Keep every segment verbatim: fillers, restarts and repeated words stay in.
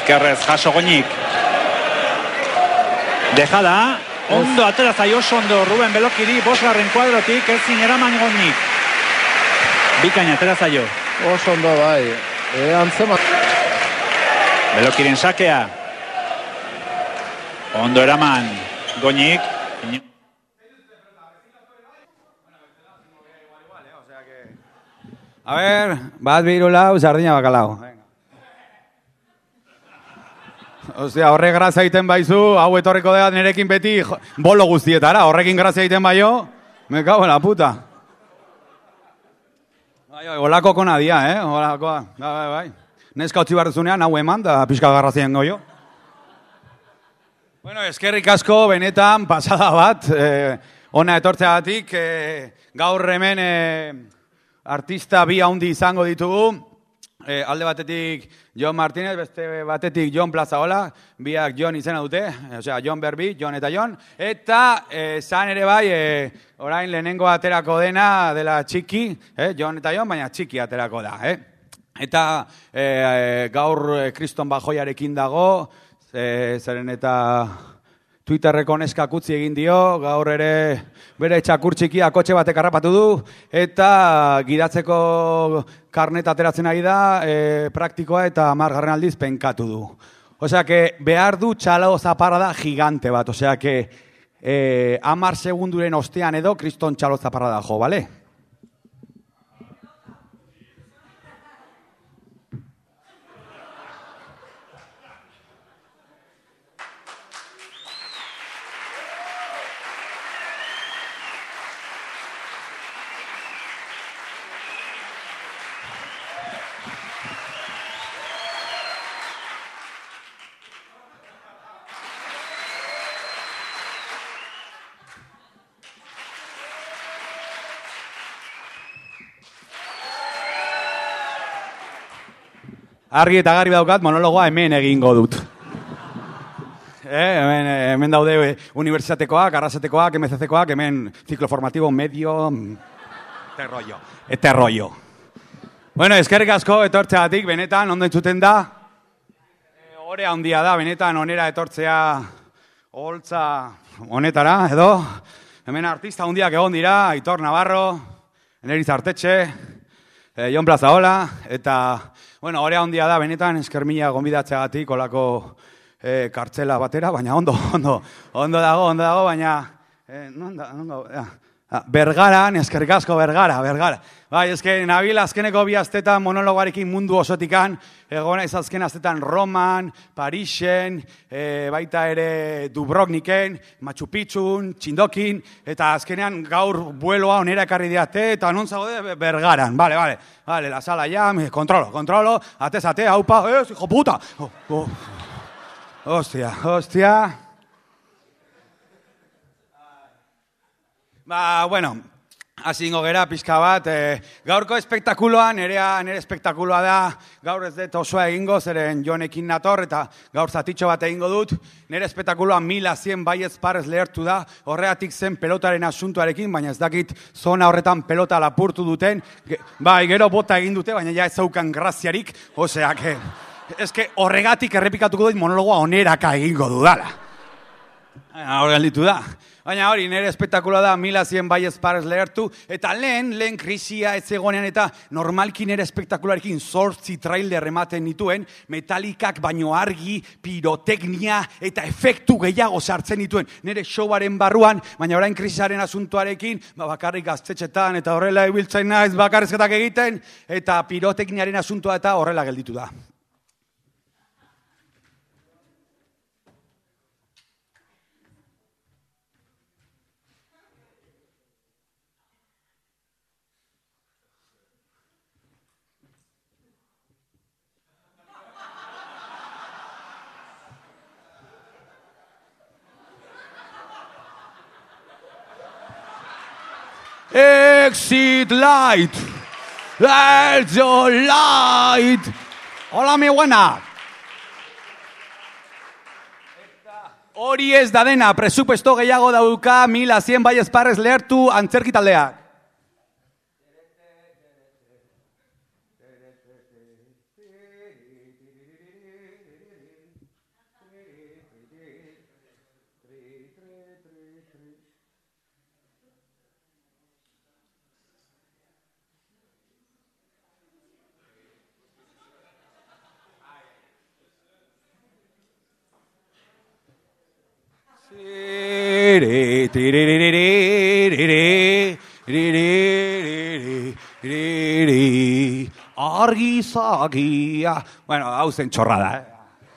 Okerrez jaso Goñik. Dejada, ondo atera zaio oso ondo Ruben Belokiri, bosgarren kuadrotik, ezin eraman Goñik. Bikaina atera zaio. Oso ondo bai, e, antzema. Belokiren sakea. Ondo eraman Goñik. A ver, bat birulau, sardina bakalau. Ostia, horrek grazia egiten baizu, hau etorriko da nerekin beti bolo guztietara, horrekin grazia egiten baio, me cago en la puta. Bai, holako kona dia, eh? Holakoa, bai, bai, bai. Neska utzi barrezunean, hau eman, da pixka garrazien goio. Bueno, eskerrik asko, benetan, pasada bat, eh, ona etortzeagatik, eh, gaur hemen eh, artista bi haundi izango ditugu, eh, alde batetik Jon Martinez, beste batetik Jon Plazaola, biak Jon izena dute, osea, Jon Berbi, Jon eta Jon, eta eh, zan ere bai, eh, orain lehenengo aterako dena dela txiki, eh, Jon eta Jon, baina txiki aterako da, eh? Eta eh, gaur eh, Kriston Bajoiarekin dago, eh, zeren eta Twitterreko neskak utzi egin dio, gaur ere bere txakur txikia kotxe batek harrapatu du, eta gidatzeko karnet ateratzen ari da, e, praktikoa eta hamargarren aldiz penkatu du. Osea, que behar du txalo zaparra da gigante bat, osea, que e, hamar segunduren ostean edo kriston txalo zaparra da jo, bale? Argi eta garbi daukat, monologoa hemen egingo dut. Eh, hemen, hemen daude unibertsitatekoak, arrasatekoak, M C C-koak, hemen ciclo formativo, medio, este rollo, este rollo. Bueno, eskerrik asko etortzeagatik, benetan, ondo entzuten da. E, ore handia da, benetan, onera etortzea holtza honetara, edo. Hemen artista handiak egon dira, Aitor Navarro, Eneriz Artetxe, e, Jon Plazaola, eta... Bueno, hori handia da, benetan, eskermina gonbidatzeagatik olako eh, kartzela batera, baina ondo, ondo, ondo dago, ondo dago, baina... Eh, non da, non da, ja. Bergaran, eskerrik asko Bergara, Bergara. Bai, eske nabil azkeneko bi astetan monologoarekin mundu osotikan, egona ez azken astetan Roman, Parisen, e, baita ere Dubrovniken, Machu Picchun, Txindokin, eta azkenean gaur bueloa onera ekarri diate, eta non zaude Bergaran, bale, bale, bale, la sala ya, me kontrolo, kontrolo, atez, ate, haupa, ez, hijo puta! Oh, oh. Hostia, hostia... Ba, bueno, hasi ingo gera, pixka bat, e, gaurko espektakuloan, nerea, nere espektakuloa da, gaur ez dut osoa egingo, zeren Jonekin nator, eta gaur zatitxo bat egingo dut, nere espektakuloa mila cien baiez parez lehertu da, horreatik zen pelotaren asuntuarekin, baina ez dakit zona horretan pelota lapurtu duten, ge, bai, gero bota egin dute, baina ja ez zaukan graziarik, osea, que, eske horregatik errepikatuko dut monologoa oneraka egingo dudala. Hor galditu da. Baina hori, nire espektakuloa da, mila cien baiez parez lehertu, eta lehen, lehen krisia ez egonean eta normalki nire espektakularekin zortzi trailer ematen nituen, metalikak baino argi, piroteknia eta efektu gehiago sartzen nituen nire showaren barruan, baina orain krisiaren asuntuarekin, ba, bakarrik gaztetxetan eta horrela ibiltzen naiz bakarrizketak egiten, eta pirotekniaren asuntua eta horrela gelditu da. Exit light. That's your light. Hola, mi buena. Hori ez da dena, presupuesto gehiago dauka, mila cien baiez parrez lehertu antzerki taldeak. Argizagia. Bueno, hau zen txorrada, eh?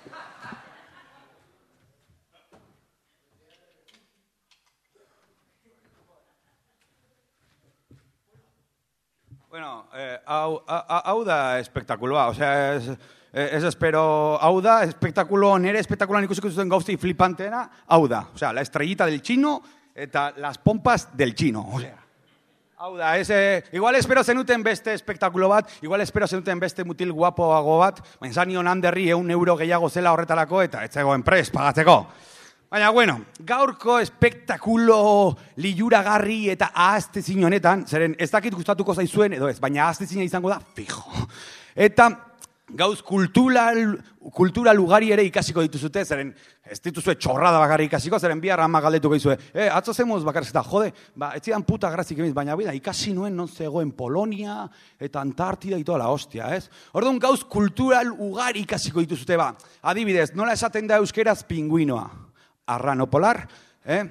Bueno, eh, hau, hau da espektakuloa, osea, ez, ez espero, hau da espektakulo, nire espektakuloan ikusiko zuten gauzi flipanteena, hau da, osea, la estrellita del chino eta las pompas del chino, osea. Hau da, ez, eh, igual espero zenuten beste espektakulo bat, igual espero zenuten beste mutil guapoago bat, baina zanion handerri eun euro gehiago zela horretarako eta ez zegoen pres pagatzeko. Baina, bueno, gaurko espektakulo liluragarri eta ahaztezin honetan, zeren ez dakit gustatuko zaizuen, edo ez, baina ahaztezina izango da, fijo. Eta gauz kultural, kultural ugari ere ikasiko dituzute, zeren ez dituzue txorrada bakarri ikasiko, zeren bihar ama galdetuko izue. Eh, atzo zemuz bakarrizeta, jode, ba, ez zidan puta grazik emiz, baina bida, ikasi nuen non zegoen Polonia eta Antartida ito la hostia, ez? Orduan gauz kultural ugari ikasiko dituzute, ba, adibidez, nola esaten da euskeraz pinguinoa? Arrano polar, eh?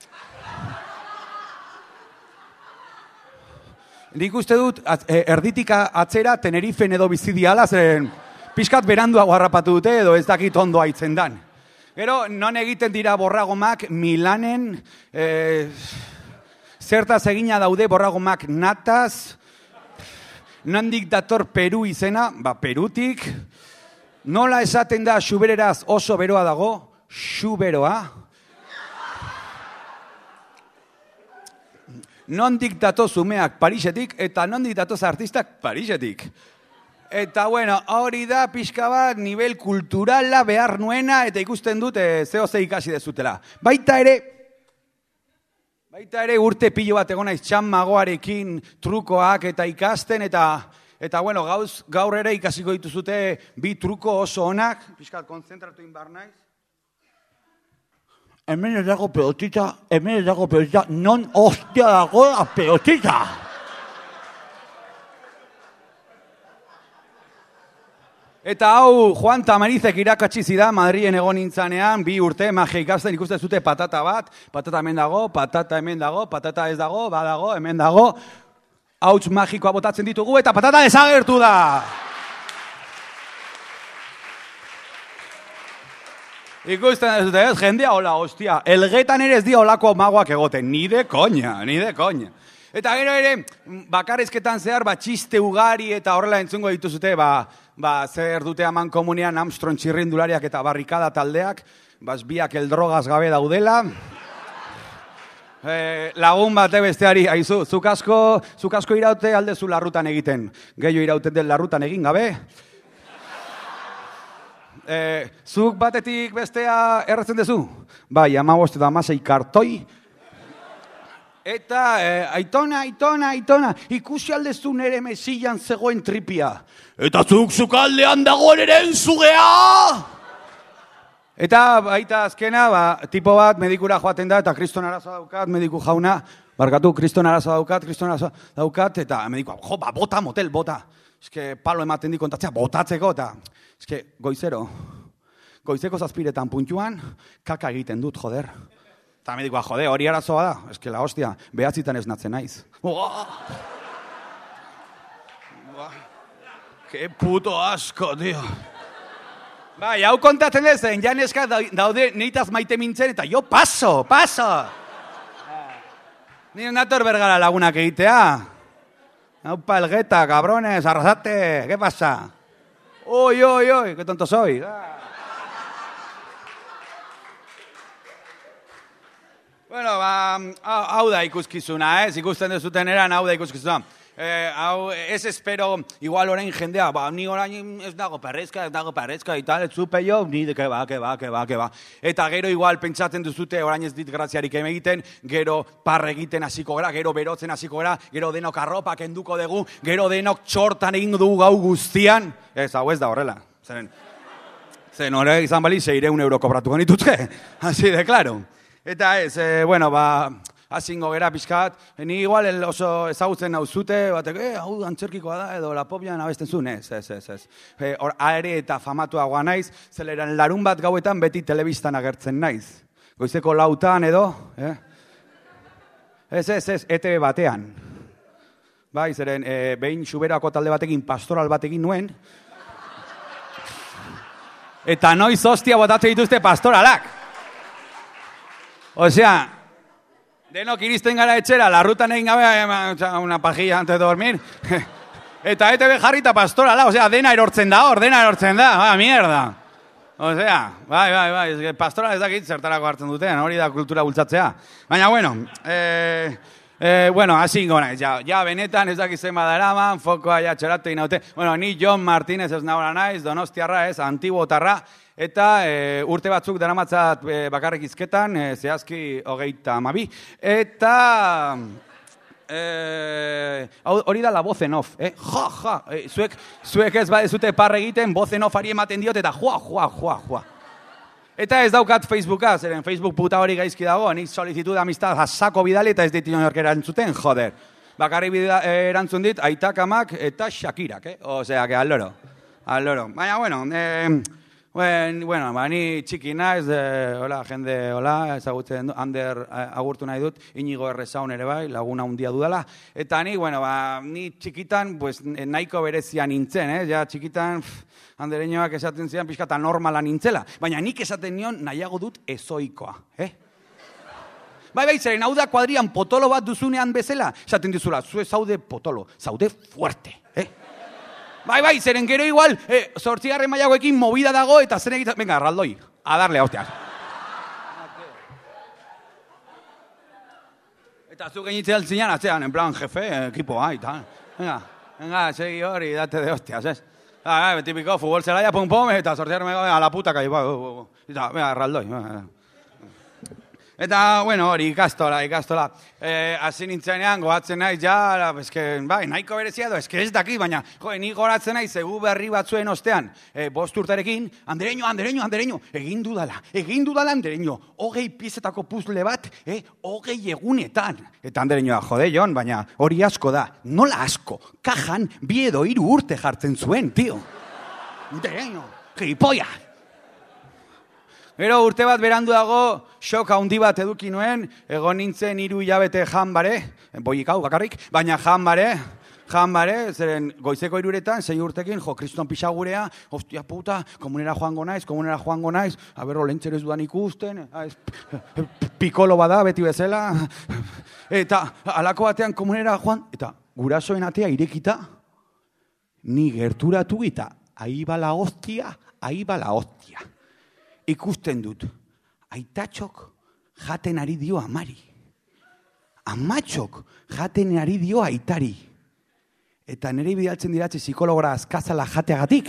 Nik uste dut, erditik atzera Tenerifen edo bizidiala, zeren pixkat beranduago harrapatu dute edo ez dakit ondo aitzen dan. Gero, non egiten dira borragomak Milanen, eh, zertaz egina daude borragomak nataz, nondik dator Peru izena, ba Perutik, nola esaten da xubereraz oso beroa dago, xuberoa. Nondik datoz umeak Parisetik eta nondik datoz artistak Parisetik. Eta, bueno, hori da pixka bat nivel kulturala behar nuena eta ikusten dut e, zeo ze ikasi dezutela. Baita ere, baita ere urte pilo bat egon naiz txanmagoarekin trukoak eta ikasten eta eta, bueno, gauz, gaur ere ikasiko dituzute bi truko oso onak. Pixkat konzentratu inbar naiz. Hemen ez dago pelotita, hemen ez dago pelotita, non hostia dago la pelotita. Eta hau, Juan Tamarizek irakatsi zidan Madrilen egon nintzanean, bi urte magia ikasten ikusten zute patata bat, patata hemen dago, patata hemen dago, patata ez dago, badago, hemen dago, hauts magikoa botatzen ditugu eta patata desagertu da. Ikusten ez dute ez, jendea hola, hostia, elgetan ere ez di holako magoak egoten, ni de koña, ni de koña. Eta gero ere, bakarrizketan zehar, ba, txiste ugari eta horrela entzungo dituzute, ba, ba, zer dute aman komunean Armstrong txirrindulariak eta barrikada taldeak, bas biak eldrogaz gabe daudela. Eh, lagun bate besteari, aizu, zuk asko, zuk asko iraute aldezu larrutan egiten, gehiago irauten den larrutan egin gabe. Eh, zuk batetik bestea erretzen dezu? Bai, amabost eta amasei kartoi. Eta, eh, aitona, aitona, aitona, ikusi aldezu nere mesilan zegoen tripia. Eta zuk zukaldean dagoen ere enzugea! Eta baita azkena, ba, tipo bat medikura joaten da, eta kriston arazoa daukat, mediku jauna, barkatu, kriston arazoa daukat, kriston arazoa daukat, eta medikua, jo, ba, bota, motel, bota. Eske palo ematen di kontatzea, botatzeko, eta eske goizero, goizeko zazpiretan puntuan, kaka egiten dut, joder. Eta medikoa, jode, hori arazoa da, eske la hostia, behatzitan esnatzen naiz. Uah! Uah! Ke puto asko, tío. Bai, hau kontatzen dezen, janeska daude neitaz maite mintzen, eta jo paso, paso! Nire nator bergara lagunak egitea. Aupa, elgueta, cabrones, arrasate, ¿qué pasa? Uy, uy, uy, qué tonto soy. Ah. Bueno, ba, hau da ikuskizuna, ez? Ikusten dezuten eran, hau da ikuskizuna. Eh, hau, ez espero, igual orain jendea, ba, ni orain ez dago perrezka, ez dago perrezka, eta ez zupe jo, ni de, que ba, que ba, que ba, que ba. Eta gero igual pentsatzen duzute, orain ez dit graziarik egiten, gero parre egiten hasiko gara, gero berotzen hasiko gara, gero denok arropak enduko dugu, gero denok txortan egin dugu gau guztian. Ez, hau ez da horrela. Zeren, zeren horre izan bali, seireun euro kobratuko nituzke. Así de claro. Eta ez, eh, bueno, ba... Azingo gera pixkat, ni igual oso ezagutzen nauzute, batek, eh, hau antzerkikoa da, edo la popian abesten zuen, ez, ez, ez, ez. E, hor, aere eta famatuagoa naiz, zeleran larun bat gauetan beti telebistan agertzen naiz. Goizeko lautan edo, eh? Ez, ez, ez, E T B batean. Bai, zeren, e, behin Xuberako talde batekin pastoral batekin nuen, eta noiz hostia botatu dituzte pastoralak. Osea, denok iristen gara etxera, larrutan egin gabe, una pajilla antes de dormir, eta E T B jarrita pastorala, osea, dena erortzen da hor, dena erortzen da, ba, mierda. Osea, bai, bai, bai, pastoral ez dakit zertarako hartzen duten, hori da kultura bultzatzea. Baina, bueno, eh... Eh, bueno, hasi gona, ja, ja benetan ez dakiz zen badaraman, fokoa ja txoratu inaute. Bueno, ni Jon Martínez ez nahora naiz, donostiarra ez, antibotarra, eta eh, urte batzuk daramatzat eh, bakarrik izketan, eh, zehazki hogeita amabi. Eta eh, hori da la voz en off, eh? Ja, ja, eh, zuek, zuek ez badezute parre egiten, voz en off ari ematen diot, eta joa, joa, joa, joa. Eta ez daukat Facebooka, zeren Facebook puta hori gaizki dago, nik solicitud amistad hasako bidali eta ez dit inork erantzuten, joder. Bakarri erantzun dit, aitak amak eta Shakirak, eh? Osea, que al loro, al loro. Baina, bueno, eh, bueno, bueno, ba, ni txiki naiz, eh, hola, jende, hola, ezagutzen du, Ander eh, agurtu nahi dut, Inigo Errezaun ere bai, laguna handia dudala. Eta ni, bueno, ba, ni txikitan, pues, nahiko berezia nintzen, eh? Ja, txikitan, pff, Andereñoak esaten zidan pixkata normala nintzela, baina nik esaten nion nahiago dut ezoikoa, eh? Bai, bai, zeren hau da kuadrian potolo bat duzunean bezala, esaten dizula, zue zaude potolo, zaude fuerte, eh? Bai, bai, zeren gero igual, eh, zortzigarren mailagoekin movida dago eta zen egiten, venga, Raldoi, a darle, hostiak. Eta zu genitzen altzinan, atzean, en plan, jefe, ekipoa, eta, venga, venga, segi hori, date de hostias, ez? Ah, típico, futbol zelaia, pum, pum, eta sortearme a la puta kai, eta, venga, Raldoi. Eta, bueno, hori, ikastola, ikastola. Eh, hasi nintzenean, goatzen naiz, ja, eske, bai, nahiko berezia do, eske ez daki, baina, jo, ni goratzen naiz, egu berri batzuen ostean, eh, bost urtarekin, Andereño, Andereño, Andereño, egin dudala, egin dudala, Andereño, hogei piezetako puzle bat, eh, hogei egunetan. Eta Andereñoa, jode, Jon, baina hori asko da, nola asko, kajan bi edo hiru urte jartzen zuen, tio. Andereño, gilipoia. Gero urte bat berandu dago, shock handi bat eduki nuen, egon nintzen hiru hilabete jan bare, boik hau bakarrik, baina jan bare, jan bare, zeren goizeko hiruretan, sei urtekin, jo, kriston pixagurea, hostia puta, komunera joango naiz, komunera joango naiz, aberro lentzer ez dudan ikusten, pikolo bada, beti bezala, eta alako batean komunera joan, eta gurasoen atea irekita, ni gerturatu eta ahi bala hostia, ahi bala hostia. Ikusten dut, aitatxok jaten ari dio amari. Amatxok jaten ari dio aitari. Eta nire bidaltzen diratze psikologora azkazala jateagatik.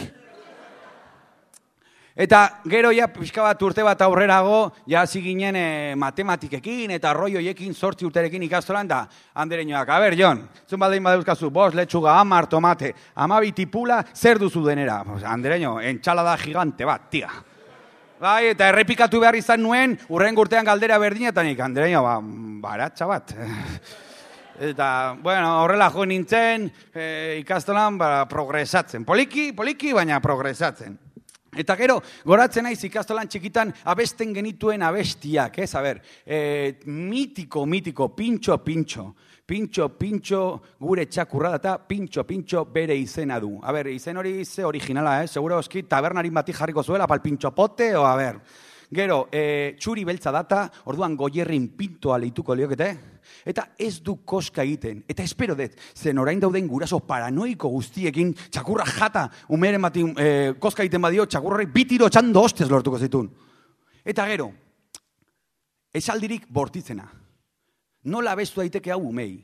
Eta gero ja pixka bat urte bat aurrerago, ja hasi ginen e, matematikekin eta arroioiekin zortzi urterekin ikastolan da, Andereñoak, a ber, Jon, zun baldein badauzkazu, bos, letxuga, amar, tomate, amabi tipula, zer duzu denera? Andereño, entxalada gigante bat, tia. Bai, eta errepikatu behar izan nuen, urren urtean galdera berdinetanik, Andereño, ba, baratxa bat. Eta, bueno, horrela jo nintzen, e, ikastolan, ba, progresatzen. Poliki, poliki, baina progresatzen. Eta gero, goratzen naiz ikastolan txikitan abesten genituen abestiak, ez? A ber, e, mitiko, mitiko, pintxo, pintxo. Pintxo, pintxo, gure txakurra data, pintxo, pintxo, bere izena du. A ber, izen hori ze originala, eh? Seguro oski tabernarin bati jarriko zuela, pal pintxo pote, o a ber. Gero, e, txuri beltza data, orduan goierrin pintoa lehituko liokete, eta ez du koska egiten. Eta espero dut, zen orain dauden guraso paranoiko guztiekin, txakurra jata, umeren bati e, koska egiten badio, txakurrari bitiro txando hostez lortuko zitun. Eta gero, esaldirik bortitzena. Nola bestu daiteke hau umei?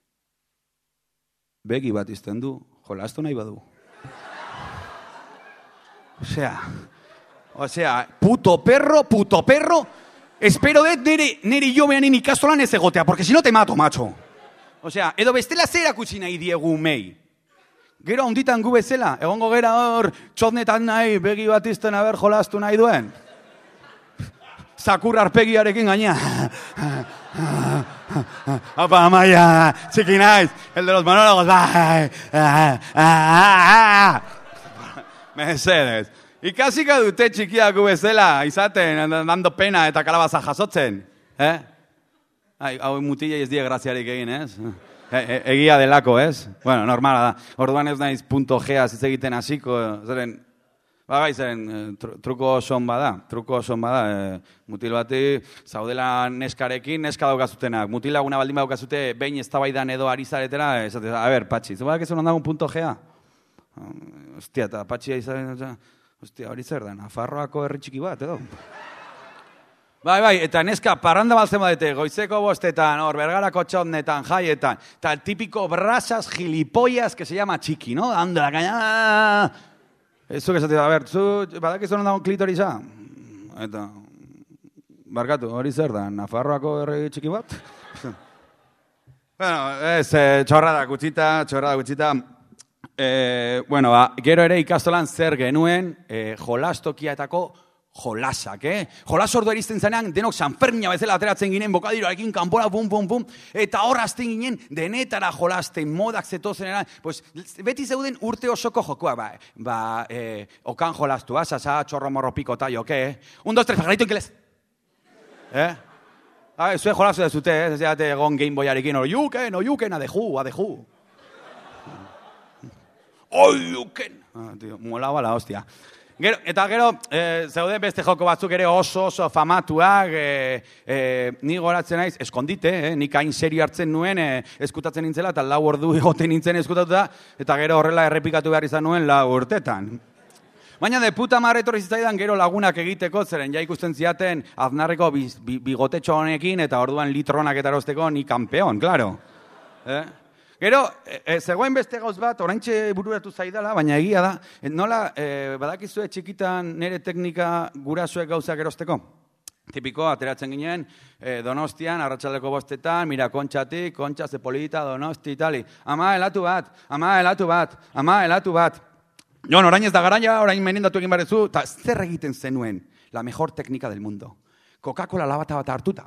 Begi bat izten du, jolastu nahi badu. Osea... Osea, puto perro, puto perro, espero dut nire, nire jo behanin ikastolan ez egotea, porque si no te mato, macho. Osea, edo bestela zera kutsi nahi diegu mei. Gero onditan gu bezala, egongo gera hor, txotnetan nahi, begi bat izten haber jolastu nahi duen. Zakur arpegiarekin gaina. Apa, Amaia, txiki naiz, el de los monólogos, bai. Mesedez. Ikasiko dute txikiaku bezala, izaten, dando pena eta kalabaza jasotzen. Eh? Ai, hau mutilei ez die graziarik egin, ez? E, e, egia delako, ez? Bueno, normala da. Orduan ez naiz punto G-az hitz egiten hasiko, zeren, bagai zeren, tr truko oson bada, truko oson bada, e, mutil bati, zaudela neskarekin, neska daukazutenak, mutil laguna baldin baukazute, behin eztabaidan edo ari zaretera, esate, a ber, Patxi, zu badak ez hon dagoen punto G-a? Ostia, eta Patxia izan, ostia, hori zer da, Nafarroako herri txiki bat, edo? Bai, bai, eta neska parranda baltzen badete, goizeko bostetan, hor, bergarako txotnetan, jaietan, eta tipiko brasas gilipollas que se llama txiki, no? Anda, caña. Eso que se te a ver, zu, badak ez hon dagoen klitorisa? Eta, barkatu, hori zer da, Nafarroako herri txiki bat? Bueno, ez, eh, txorrada gutxita, txorrada gutxita. Eh, bueno, ba, gero ere ikastolan zer genuen eh, jolastokiatako jolasak, eh? Jolas ordu erizten zenean, denok Sanfermina bezala ateratzen ginen, bokadiroarekin, kanpora, pum, pum, pum, eta hor azten ginen, denetara jolasten, modak zetozen, pues, beti zeuden urte osoko jokoa, ba, ba eh, okan jolastu, ah, sasa, txorro morro piko taio, ke, eh? Un, dos, tres, pajarito inkeles. Eh? Ah, zue jolastu dezute, eh? Zeate egon Game Boyarekin, no yuken, no yuken, adeju, adeju. Oi, yuken. Ah, tío, molaba la hostia. Gero, eta gero, e, zeude beste joko batzuk ere oso oso famatuak, e, e, ni goratzen naiz, eskondite, eh? Nik hain serio hartzen nuen, e, eskutatzen nintzela, eta lau ordu egoten nintzen eskutatuta, eta gero horrela errepikatu behar izan nuen lau urtetan. Baina de puta marre etorri zitzaidan gero lagunak egiteko, zeren ja ikusten ziaten aznarreko bigotetxo honekin, eta orduan litronak eta erosteko ni kampeon, claro. Eh? Gero, e, zegoen beste gauz bat, oraintxe bururatu zaidala, baina egia da, nola, e, badakizue txikitan nire teknika gurasoek gauzak erosteko? Tipiko, ateratzen ginen, e, Donostian, arratsaldeko bostetan, mira, kontxatik, kontxa, zepolita, Donosti, itali. Ama, helatu bat, ama, helatu bat, ama, helatu bat. Jon, orain ez da garaia, orain menindatu egin barezu, eta zer egiten zenuen, la mejor teknika del mundo. Coca-Cola labata bat hartuta.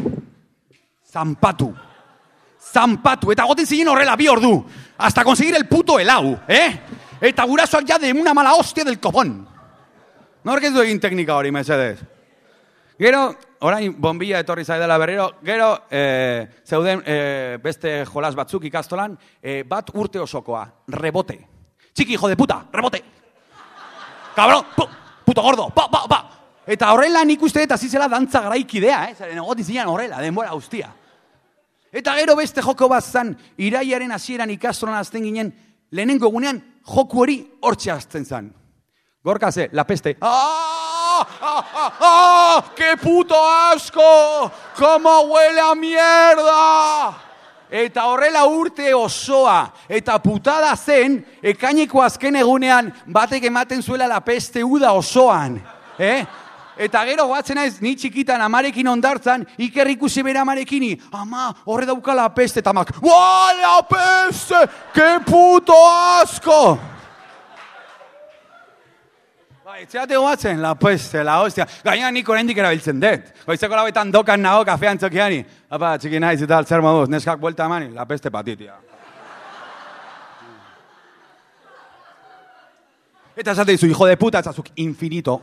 Zampatu. Zampatu, eta goten zinen horrela bi ordu, hasta conseguir el puto helau, eh? Eta gurasoak ja de una mala hostia del copón. Nork ez du egin teknika hori, mesedez. Gero, orain bombilla etorri zaidala berriro, gero, eh, zeuden eh, beste jolas batzuk ikastolan, eh, bat urte osokoa, rebote. Txiki, hijo de puta, rebote. Cabrón, pu, puto gordo, pa, pa, pa. Eta horrela nik uste eta zizela dantza garaikidea, eh? Zaren egotin zinean horrela, denbora guztia. Eta gero beste joko bat zan, iraiaren hasieran ikastolan azten ginen, lehenengo egunean joku hori hortxe azten zan. Gorka ze, la peste. ¡Ah! ¡Ah! ¡Ah! ¡Ah! ¡Qué puto asco! ¡Cómo huele a mierda! Eta horrela urte osoa, eta putada zen, ekaineko azken egunean, batek ematen zuela la peste uda osoan. Eh? Eta gero batzen naiz, ni txikitan amarekin ondartzan, Iker ikusi bere amarekini, ama, horre dauka la peste, eta amak, ¡Buah, la peste! ¡Qué puto asco! Ba, etxeate batzen, la peste, la hostia. Gaina nik oraindik erabiltzen dut. Goizeko lauetan dokan nago kafean txokiani. Apa, txiki naiz eta altzer moduz, neskak buelta emani, la peste patitia. Eta esate dizu, hijo de puta, etzazuk infinito.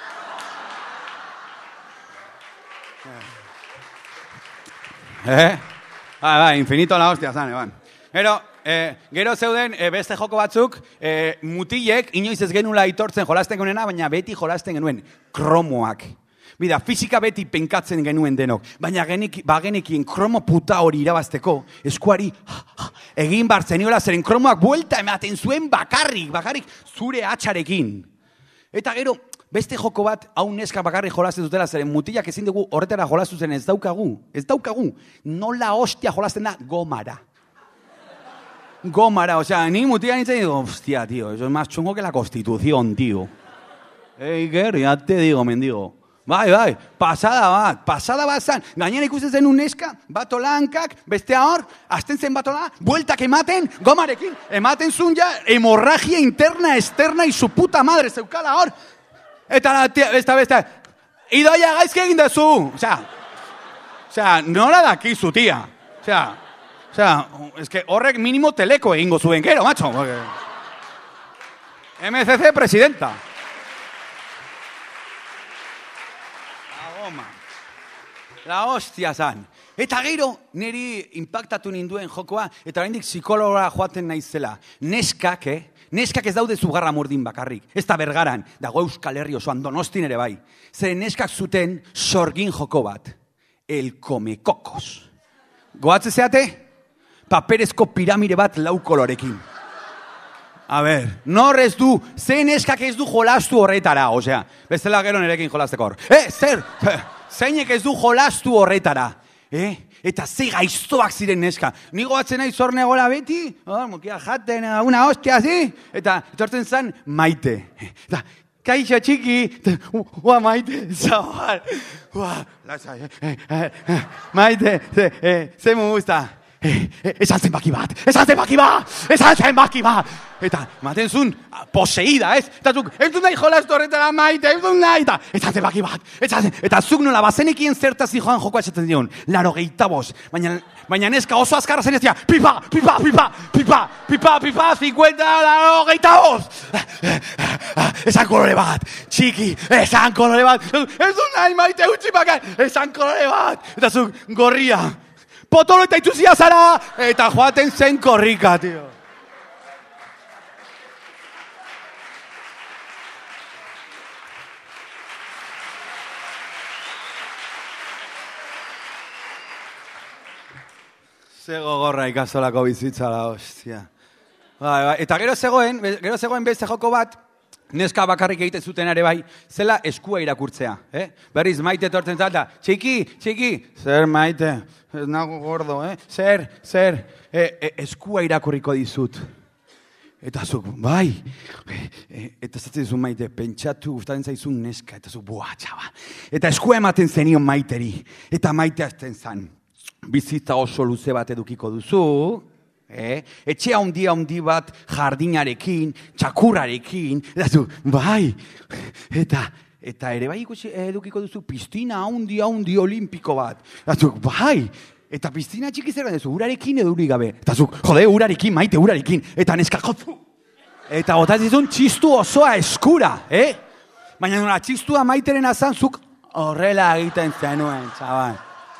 Eh? Ah, ba, infinito la hostia zane, ban. Gero, eh, gero zeuden eh, beste joko batzuk, eh, mutilek inoiz ez genula aitortzen jolasten genuen, baina beti jolasten genuen kromoak. Bida, fisika beti penkatzen genuen denok, baina genik, bagenekin kromo puta hori irabazteko, eskuari egin bartzeniola zeren kromoak buelta ematen zuen bakarrik, bakarrik zure atxarekin. Eta gero, beste joko bat, hau neska bakarri jolasten dutela, zeren mutilak ezin dugu horretara jolastu zen, ez daukagu, ez daukagu. Nola hostia jolasten da, gomara. Gomara, o sea, ni mutilak nintzen digo, hostia, tío, eso es más chungo que la Constitución, tío. Eiker, ya te digo, mendigo. Bai, bai, pasada bat, pasada bat zan. Gainera ikusten zen un neska, batola hankak, bestea hor, azten zen batola, bueltak ematen, gomarekin, ematen zun ja, hemorragia interna, externa, y su puta madre, zeukala hor. Eta la tia, besta, besta, idoia gaizke egin dezu. Osea, osea, nola dakizu, tia. Osea, osea, es que horrek minimo teleko egingo zuen, gero, macho. M C C presidenta. toma. La hostia zan. Eta gero, niri impactatu ninduen jokoa, eta oraindik psikologora joaten naizela. Neskak, eh? Neskak ez daude Zugarra murdin bakarrik. Ez da Bergaran, dago Euskal Herri osoan, Donostin ere bai. Zeren neskak zuten sorgin joko bat. El Comecocos. Goatze zeate? Paperezko piramide bat lau kolorekin. A ber, nor ez du, ze neskak ez du jolastu horretara, osea, bestela gero nerekin jolasteko hor. Eh, zer, zeinek ez du jolastu horretara. Eh? Eta ze gaiztoak ziren neska. Nigo batzen nahi zor negola beti, oh, mukia jaten, una hostia, zi? Eta etortzen zen Maite. Eta, kaixo txiki, ua Maite, zabal, ua, lasa, eh, eh, eh, Maite, ze, eh, ze mu gusta. Eh, eh, esan zen baki bat, esan zen baki bat, esan zen baki bat. Eta, maten zun, poseída, ez? Eta zuk, ez du nahi jolastu horretara Maite, ez du nahi, eta esan zen baki bat, esan zen. Eta zuk nola bazenekien zertazi joan jokoa esaten dion, laro gehieta boz. Baina, baina neska oso azkarra zen ez dira, pipa, pipa, pipa, pipa, pipa, pipa, cincuenta, laro gehieta boz. Esan kolore bat, txiki, esan kolore bat. Ez du nahi Maite utzi bakar, esan kolore bat. Eta zuk, gorria. Potolo eta ituzia zara, eta joaten zen korrika, tio. Ze gogorra ikastolako bizitza da, ostia. Bai, bai. Eta gero zegoen, gero zegoen beste joko bat, neska bakarrik egiten zuten ere bai, zela eskua irakurtzea. Eh? Berriz Maite tortzen zata, txiki, txiki, zer Maite, ez nago gordo, eh? zer, zer, e, e, eskua irakurriko dizut. Eta zuk, bai, e, e, eta zaten zuen Maite, pentsatu gustatzen zaizun neska, eta zuk, buah, txaba. Eta eskua ematen zenion Maiteri, eta Maite azten zan, bizitza oso luze bat edukiko duzu, Eh? Etxe handi handi bat jardinarekin, txakurrarekin, eta zu, bai, eta, eta ere bai ikusi edukiko duzu piztina handi handi olimpiko bat, eta zu, bai, eta piztina txiki zer duzu, urarekin edo uri gabe, eta zu, jode, urarekin, Maite, urarekin, eta neska jotzu, eta gotazizun txistu osoa eskura, eh? Baina nola txistua Maiteren azan, zuk horrela egiten zenuen, txabal.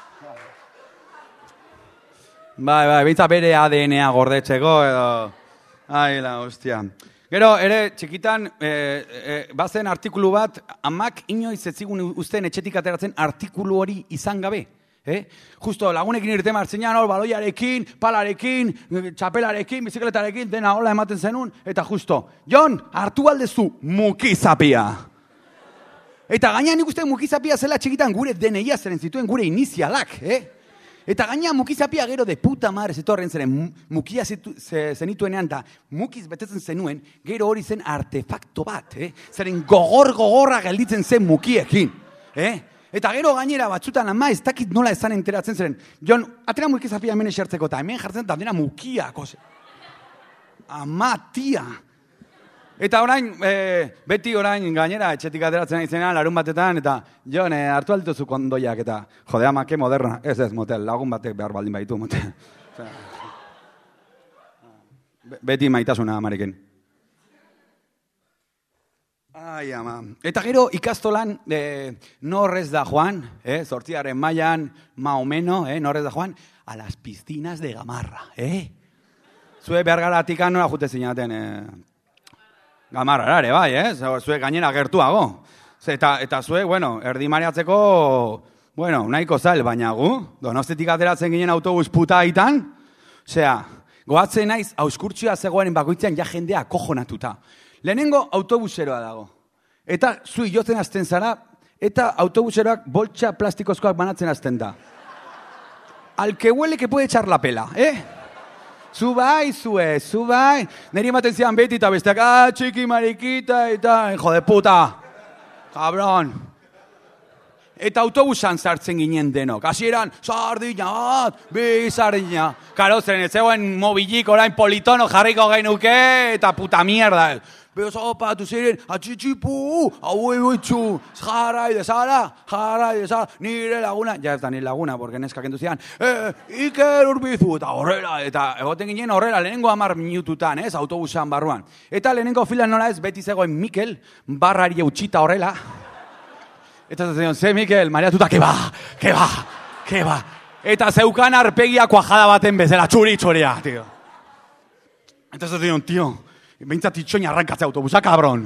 Bai, bai, bitza bere A D N-a gordetzeko, edo... Ai, la, hostia. Gero, ere, txikitan, e, e, bazen artikulu bat, amak inoiz ez zigun usten etxetik ateratzen artikulu hori izan gabe. Eh? Justo, lagunekin irten martzinean, hor, baloiarekin, palarekin, txapelarekin, bizikletarekin, dena hola ematen zenun, eta justo, Jon, hartu aldezu mukizapia. Eta gainean ikusten mukizapia zela txikitan gure D N I-a zeren zituen gure inizialak, eh? Eta gaina mukizapia gero de puta madre zetorren zeren mukia zenituenean eta mukiz betetzen zenuen, gero hori zen artefakto bat, eh? Zeren gogor-gogorra gelditzen zen mukiekin, eh? Eta gero gainera batzutan ama ez dakit nola ezan enteratzen zeren, Jon, atera mukizapia hemen esertzeko eta hemen jartzen eta dena mukiak, ose. Ama, tia. Eta orain, e, beti orain gainera etxetik ateratzen nahi zenean, larun batetan, eta Jon, e, hartu aldituzu kondoiak, eta jode ama, ke moderna, ez ez, motel, lagun batek behar baldin baitu, motel. Beti maitasuna amarekin. Ai, ama. Eta gero ikastolan, e, norrez da joan, eh, zortziaren mailan, ma o meno, eh, norrez da joan, a las piscinas de Gamarra, eh? Zue behar gara atikan nola jute zinaten, eh? Gamarra, ere, bai, eh? Zue gainera gertuago. Eta, eta zue, bueno, erdi mareatzeko, bueno, nahiko zail, baina gu, Donostiatik ateratzen ginen autobus puta aitan, osea, goatzen naiz, auskurtsioa zegoen bakoitzean ja jendea kojonatuta. Lehenengo autobuseroa dago. Eta zu jotzen azten zara, eta autobuseroak boltsa plastikozkoak banatzen azten da. Al que huele que puede echar la pela, eh? Zu bai, zue, zu bai. Neri ematen zian beti eta besteak, ah, txiki mariquita, eta, hijo de puta. Cabron. Eta autobusan sartzen ginen denok. Hasieran, sardina bat, bi sardina. Karo, zeren ez zegoen mobilik orain politono jarriko genuke, eta puta mierda. Behoz opatu ziren, atxitxipu, hau ebutxu, jarrai dezala, jarrai dezala, nire laguna, ja ez da nire laguna, porque neskak entuzian, eh, Iker Urbizu, eta horrela, eta egoten ginen horrela, lehenengo hamar minututan, ez, autobusan barruan. Eta lehenengo filan nola ez, beti zegoen Mikel, barrari eutxita horrela, Eta zion, ze Mikel, mareatuta, ke ba, ke ba, ke ba. Eta zeukan arpegia kuajada baten bezala, txuri txuria, tío. Eta zion, tío, behintzat itxoin arrankatzea autobusa, cabron.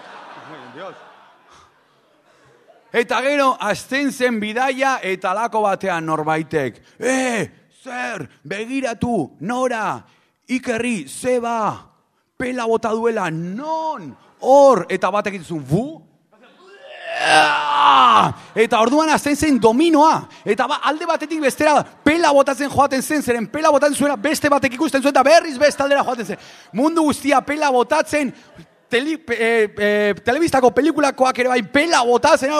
Eta gero, azten zen bidaia eta lako batean norbaitek. E, zer, begiratu, nora, ikerri, zeba, pela bota duela, non, hor, eta batek ituzun, bu? Eta orduan azten zen dominoa. Eta ba, alde batetik bestera pela botatzen joaten zen, zeren pela botatzen zuela beste batek ikusten zuen, eta berriz beste aldera joaten zen. Mundu guztia pela botatzen, Teli, eh, eh, telebistako pelikulakoak ere bai pela botatzen,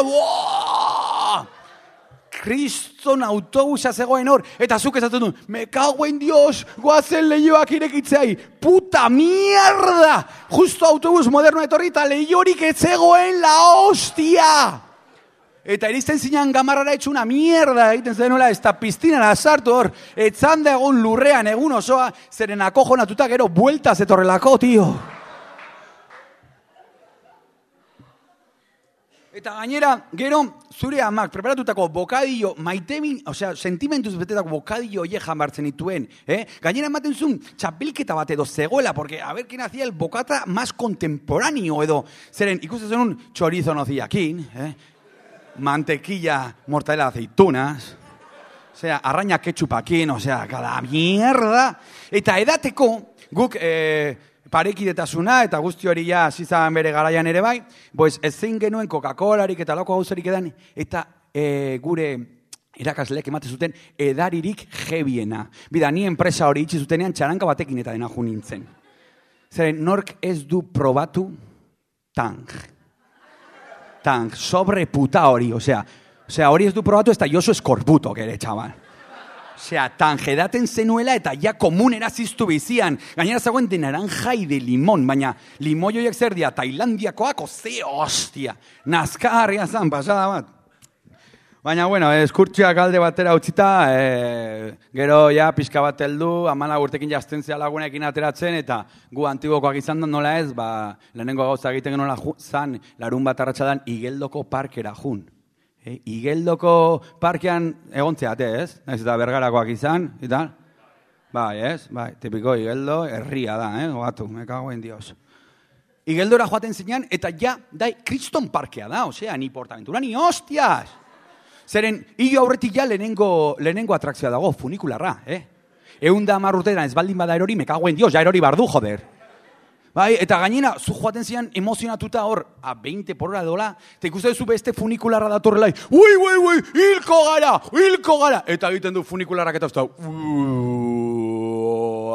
kriston autobusa zegoen hor, eta zuk esatzen du, me cago en Dios, goazen lehioak irekitzei, puta mierda, justo autobus moderno etorri eta lehiorik etzegoen la hostia. Eta iristen zinean gamarrara etxuna mierda egiten zen nola, ez da piztinara sartu hor, etzan da egun lurrean egun osoa, zeren akojonatuta gero bueltaz etorrelako, tio. Eta gainera, gero, zure amak preparatutako bokadillo, maitemin, osea, sentimentuz betetako bokadillo oie jamartzen dituen, eh? Gainera ematen zuen txapelketa bat edo zegoela, porque a ver quién hacía el bocata más contemporáneo edo, zeren, ikusten zen un chorizo nocillakin, eh? Mantequilla, mortadela de aceitunas, osea, arraina ketchupakin, osea, cada mierda. Eta edateko, guk, eh, parekidetasuna eta guzti hori ja zizan bere garaian ere bai, pues ezin genuen Coca-Colarik eta lako gauzarik edan, eta e, gure irakasleek ematen zuten edaririk jebiena. Bida, ni enpresa hori itxi zutenean txaranka batekin eta dena ju nintzen. Zeren, nork ez du probatu tank. Tank, sobre puta hori, osea, osea hori ez du probatu ez da Josu Eskorbuto ere, txabal. Osea, tanjedaten zenuela eta ja komunera ziztu bizian. Gainera zagoen de naranjai de limon, baina limoioiek zer dia, Tailandiakoak, oze, hostia. Nazkarria zan, pasada bat. Baina, bueno, eskurtxeak alde batera utzita, e, gero ja pixka bat heldu, amala urtekin jazten zea lagunekin ateratzen, eta gu antiguokoak izan da nola ez, ba, lehenengo gauza egiten genola zan, larun bat arratsadan Igeldoko parkera jun. E, Igeldoko parkean egontzeate, ez? Ez eta bergarakoak izan, eta? Bai, ez? Bai, tipiko Igeldo, herria da, eh? Gogatu, me cago en Dios. Igeldora joaten zinean, eta ja, dai, kriston parkea da, osea, ni Portaventura, ni hostias! Zeren, hilo aurretik ja lehenengo, lehenengo atrakzioa dago, funikularra, eh? Egun da hamar urtean ez baldin bada erori, me cago en Dios, ja erori bardu, joder. Bai, eta gainera, zu joaten zian emozionatuta hor, a veinte por hora dola, eta ikusten zu beste funikularra datorrelai, ui, ui, ui, hilko gara, hilko gara, eta egiten du funikularrak eta usta, uuuu,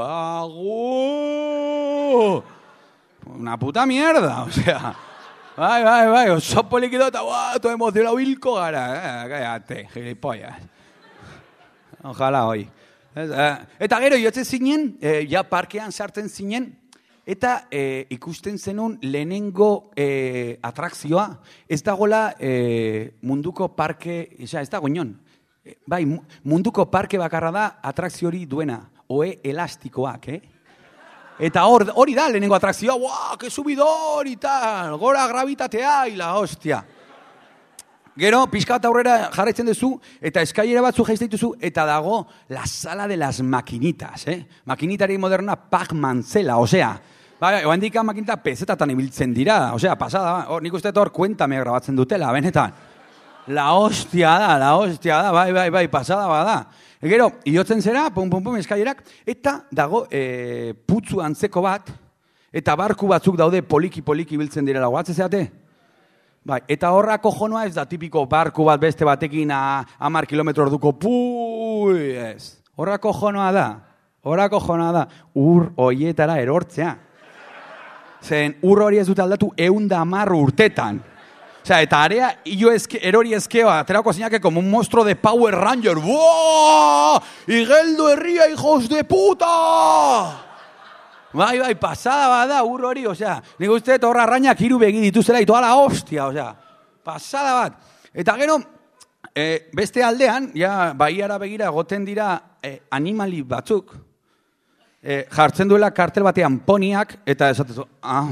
agu, una puta mierda, osea, bai, bai, bai, oso polikido eta, buah, to emozionau, hilko gara, eh, gaiate, gilipollas, ojalá hoi. Eta gero, jotzen zinen, eh, ja parkean sartzen zinen, eta e, ikusten zenun lehenengo e, atrakzioa, ez dagoela e, munduko parke, eza, ez dago inon. E, bai, munduko parke bakarra da atrakzio hori duena, oe elastikoak, eh? Eta hor, hori da lehenengo atrakzioa, ¡buah, que subidor y tal! Gora gravitatea, y la hostia. Gero, pixka bat aurrera jarraitzen duzu, eta eskailera batzu jaizte dituzu, eta dago la sala de las maquinitas, eh? Makinitari moderna Pac-Man zela, osea, bai, oa handika makinita pezetatan ibiltzen dira, osea, pasada, hor, nik uste hor kuentame grabatzen dutela, benetan. La hostia da, la hostia da, bai, bai, bai, pasada bada. Gero, iotzen zera, pum, pum, pum, eskailerak, eta dago e, putzu antzeko bat, eta barku batzuk daude poliki-poliki ibiltzen direla, guatzen zeate? Bai, eta horrako jonoa ez da tipiko barku bat beste batekin a hamar kilometro orduko, pui, ez. Horrako jonoa da, horrako jonoa da, ur hoietara erortzea. Zen, ur hori ez dute aldatu eunda hamar urtetan. Osea, eta area, io eske, erori eskeoa, aterako zinake como un monstruo de Power Ranger. ¡Buah! ¡Igeldo herria, hijos de puta! Bai, bai, pasada bada, ur hori, osea, nik uste horra arrainak hiru begi dituzela itoa la hostia, osea, pasada bat. Eta gero, e, beste aldean, ja, baiara begira egoten dira e, animali batzuk, e, jartzen duela kartel batean poniak, eta esatezu, ah,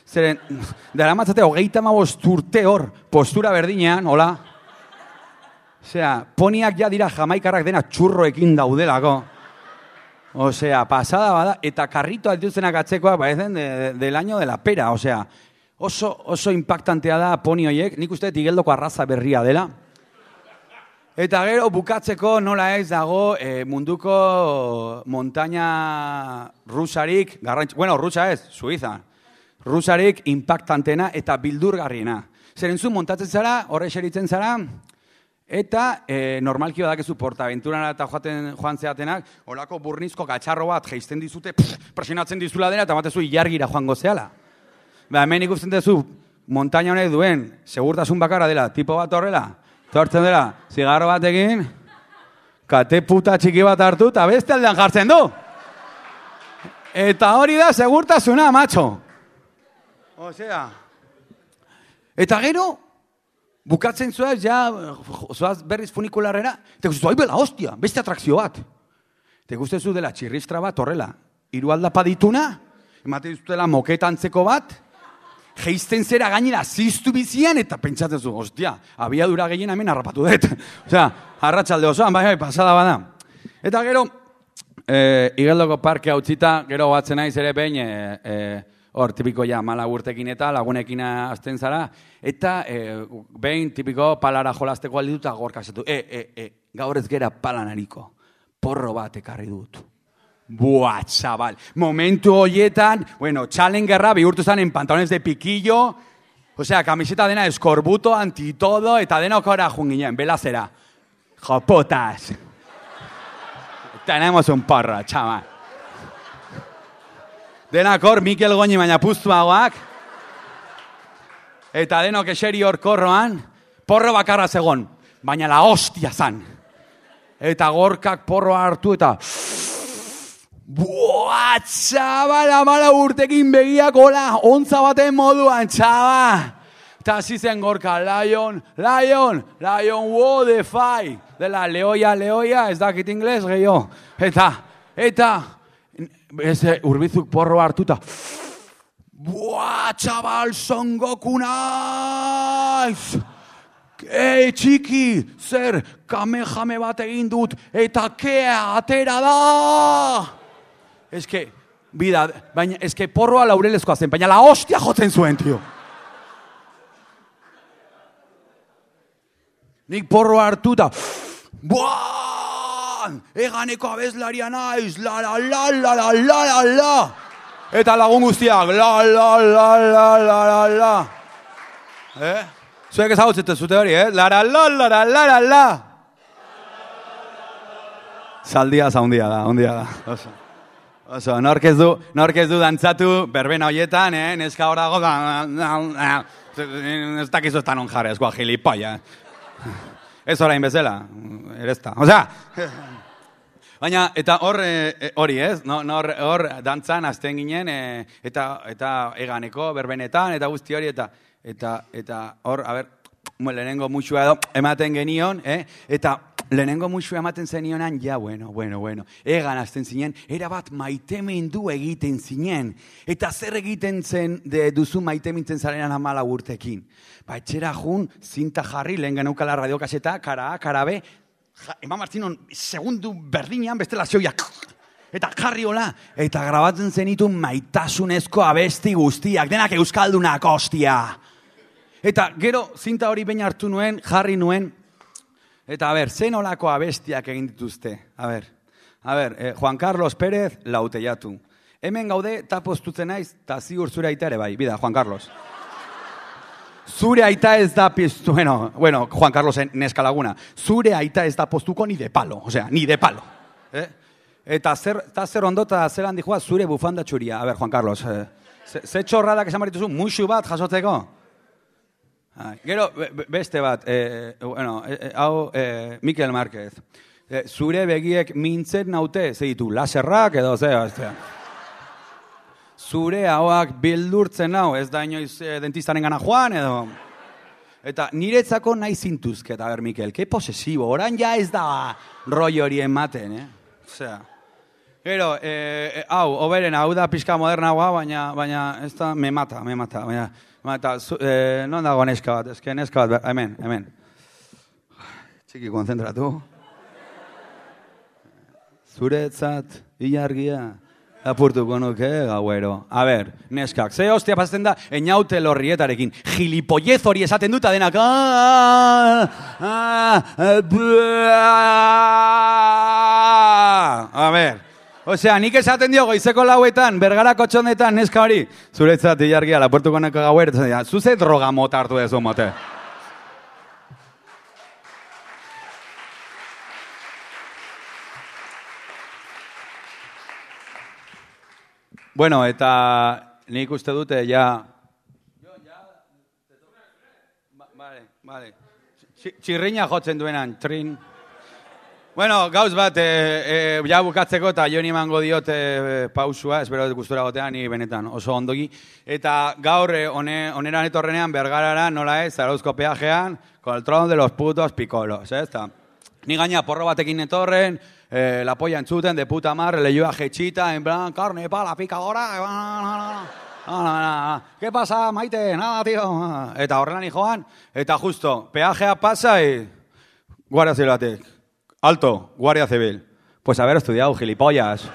Zeren, dara matzate, hogeita mabost urte hor, postura berdinean, hola. Osea, poniak ja dira jamaikarrak dena txurroekin daudelako. Osea, pasada bada, eta karritoa dituztenak atzekoa, baezen, de, de, del año de la pera, osea, oso, oso impactantea da poni horiek, nik uste igeldoko arraza berria dela. Eta gero bukatzeko nola ez dago e, munduko montaña rusarik, garrantz... bueno, rusa ez, Suiza, rusarik impactantena eta bildurgarriena. Zeren zu montatzen zara, horre xeritzen zara, eta e, normalki badakezu portaventurara eta joaten, joan zeatenak, holako burnizko gatxarro bat geizten dizute, pff, presionatzen dizula dena, eta batezu ilargira joango zehala. Ba, hemen ikusten duzu, montaña honek duen, segurtasun bakarra dela, tipo bat horrela, tortzen dela, zigarro batekin, kate puta txiki bat hartu, eta beste aldean jartzen du. Eta hori da segurtasuna, macho. Osea. Eta gero, bukatzen zuaz, ja, zuaz berriz funikularrera, eta guztu, ai bela, hostia, beste atrakzio bat. Eta guztezu dela txirristra bat horrela, hiru aldapa dituna, ematen dizutela moketantzeko bat, geizten zera gainera ziztu bizian, eta pentsatzen zu, ostia, abiadura gehien hemen harrapatu dut. Osea, arratsalde osoan, bai, bai, pasada bada. Eta gero, e, igeldoko parke hau txita, gero batzen naiz ere behin, e, e, hor, tipiko ja, mala urtekin eta lagunekin azten zara, eta e, behin, tipiko palara jolazteko aldituta gorkazatu. E, e, e, gaur ez gera palanariko, porro bat ekarri dut. Buah, chaval, momentu horietan, bueno, Challengerra bihurtu zen en pantalones de piquillo, osea, kamiseta dena eskorbuto, antitodo, eta dena okora junginen, belazera. Jopotas. Tenemos un porro, chaval. Denak hor, Mikel Goñi baina puztuagoak, eta denok eseri hor korroan, porro bakarra zegon, baina la hostia zan. Eta gorkak porroa hartu eta... Buah, txabal, amala urtekin begiak, hola, ontza baten moduan, txabal. Eta hasi zen gorka, lion, lion, lion, wo, the fight. Dela, leoia, leoia, ez dakit ingles, gehiago. Eta, eta, ez urbizuk porro hartuta. Buah, txabal, Son Goku naiz. Ei, txiki, zer, kamehame bat egin dut, eta kea atera da. Ez que, bida, baina, ez que porroa laurelezkoa zen, baina la hostia jotzen zuen, tio. Nik porroa hartuta, buaa, eganeko abeslaria naiz, la la la la la la la la. Eta lagun guztiak, la la la la la la la. Eh? Zuek ezagutzen zute hori, eh? La la la la la la la la. Zaldia zaundia da, ondia da. Oso. Oso, nork ez du, nork ez du dantzatu berbena hoietan, eh? Neska horago, ez dakizu ez tanon jarrez, gua gilipoia. Ez orain bezala, erezta. Osea, baina, eta hor, hori ez, hor, hor dantzan azten ginen, eta, eta eganeko berbenetan, eta guzti hori, eta, eta, eta hor, a ber, lehenengo muxua edo ematen genion, eh? Eta lehenengo muxua ematen zenionan, ja, bueno, bueno, bueno, egan azten zinen, erabat maitemendu egiten zinen, eta zer egiten zen de duzu maitemintzen zarenan amala urtekin. Ba, etxera jun, zinta jarri, lehen geneukala radiokaseta, kara A, kara B, ja, eman martzinon, segundu berdinean, bestela zioiak, eta jarri hola, eta grabatzen zenitu maitasunezko abesti guztiak, denak euskaldunak, ostia. Eta gero, zinta hori behin hartu nuen, jarri nuen, eta a ber, zen olako abestiak egin dituzte. A ber, a ber, eh, Juan Carlos Pérez, lauteiatu. Hemen gaude, tapoztutzen naiz, eta ziur zure aita ere bai, bida, Juan Carlos. Zure aita ez da piztu, bueno, bueno, Juan Carlos neska laguna, zure aita ez da postuko ni de palo, osea, ni de palo. Eh? Eta zer, ta zer ondo, eta zer handi joa, zure bufanda txuria. A ber, Juan Carlos, eh, ze, ze txorradak esan barituzu, muixu bat jasotzeko? Gero, beste bat, eh, bueno, eh, hau, eh, Mikel Márquez. Eh, zure begiek mintzen naute, ze ditu, laserrak edo, ze, ez, zure hauak bildurtzen nau, ez da inoiz eh, dentistaren gana joan edo. Eta niretzako nahi zintuzket, a ber, Mikel, ke posesibo, orain ja ez da roi hori ematen, eh? Osea, Gero, eh, hau, oberen, hau da pixka modernagoa, baina, baina, ez da, me mata, me mata, baina, mata, eh, non dago neska bat, ezke neska bat, hemen, hemen. Txiki, konzentratu. Zuretzat, ilargia, apurtuko nuke gauero. A ber, neskak, ze hostia pasatzen da, einaute lorrietarekin, gilipollez hori esaten duta denak. A ber, osea, nik esaten dio goizeko lauetan, bergarako txondetan, neska hori, zuretzat, ilargia, apurtuko nuke gauero, zuze droga mota hartu dezu mote. Bueno, eta nik uste dute, ja... Vale, vale. Txirriña jotzen duenan, trin. Bueno, gauz bat, e, e, ja bukatzeko eta joni emango diot e, pausua, espero gustura gotean, ni benetan oso ondogi. Eta gaur, one, oneran etorrenean, Bergarara, nola ez, Zarauzko peajean, con el tron de los putos picolos, ez? Ta, ni gaina porro batekin etorren, Eh, la polla entzuten, de puta madre, lehioa jetxita, en plan, carne, pala, picadora, ¿qué pasa, maite? Nada, tío. Eta horrelan joan, eta justo, peajea pasa y... Guardia Civil batek. Alto, Guardia Civil. Pues haber estudiado, gilipollas.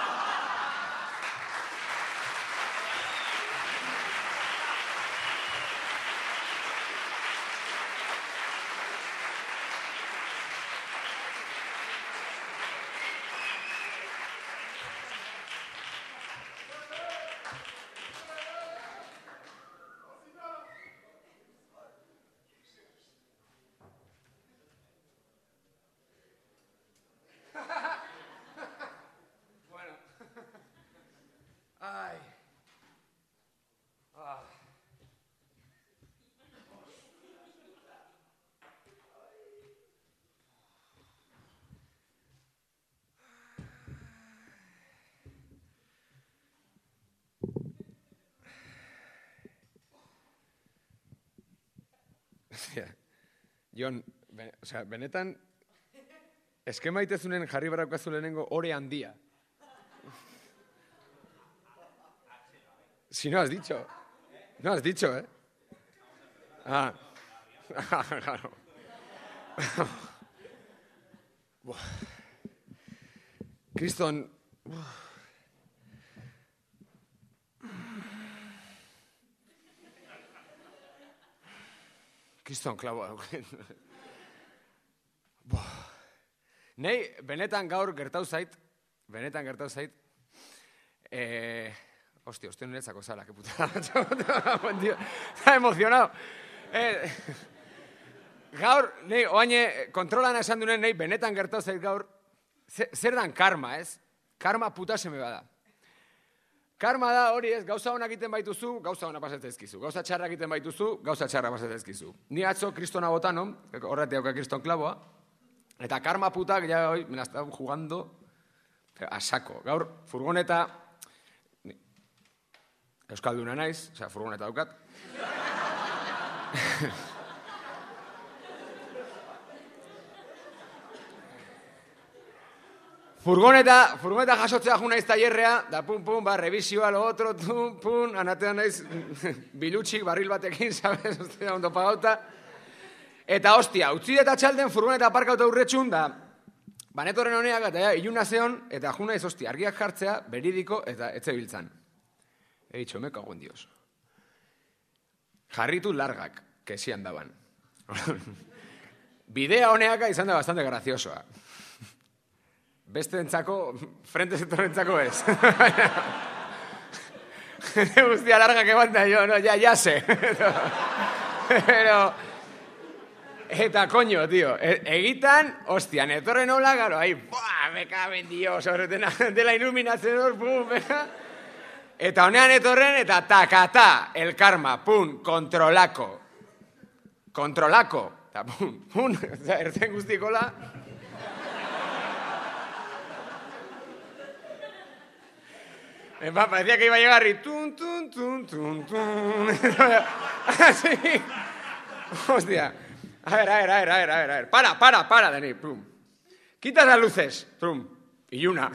Ay. Ah. Jon, ben, o sea, benetan, eske maitezunen jarri baraukazu lehenengo ore handia. Si no has dicho. No has dicho, ¿eh? Ah. Claro. Kriston... Kriston klaboa. Nei, benetan gaur gertau zait, benetan gertau zait, eh... Hostia, usted niretzako zara, que puta. Buen tío, está emocionado. Eh, gaur, nei, oaine, kontrolan esan duen, nei, benetan gertau zait gaur, zer dan karma, ez? Karma puta seme bada. Karma da hori ez, gauza honak egiten baituzu, gauza hona pasatzen ezkizu. Gauza txarra egiten baituzu, gauza txarra pasatzen ezkizu. Ni atzo kristona botanon, horretik dauka kriston klaboa, eta karma putak, ja, hoi, me la estaba jugando a saco. Gaur, furgoneta, euskalduna naiz, osea, furgoneta daukat. Furgoneta, furgoneta jasotzea ju naiz tailerrea, da pum, pum, ba, revisioa, lo otro, pum, pum, anatean naiz bilutxik, barril batekin, sabes, ostia, ondo pagauta. Eta, ostia, utzi eta txalden furgoneta aparkauta urretxun, da, banetorren honeak, eta ja, iluna zeon, eta ju naiz, ostia, argiak jartzea, beridiko, eta etze biltzan. He dicho, me cago en Dios. Jarritu largak, que si andaban. Bidea honeaka izan da bastante graciosoa. Beste entzako, frente sektorentzako ez. Guztia largak eban da, jo, no, ya, ya sé. Pero... Eta, coño, tío, egitan, hostia, netorren hola, garo, ahí, ¡buah! Me cago en Dios, sobre de la iluminación, pum, venga. Eta honean etorren, eta takata, el karma, pun, kontrolako. Kontrolako, eta pun, pun, ertzen guztikola. Epa, parecía que iba a llegar y tun, tun, tun, tun, tun. Así. Hostia. A ver, a ver, a ver, a ver, a ver. Para, para, para, Dani, pum. Quitas las luces, pum. Iluna.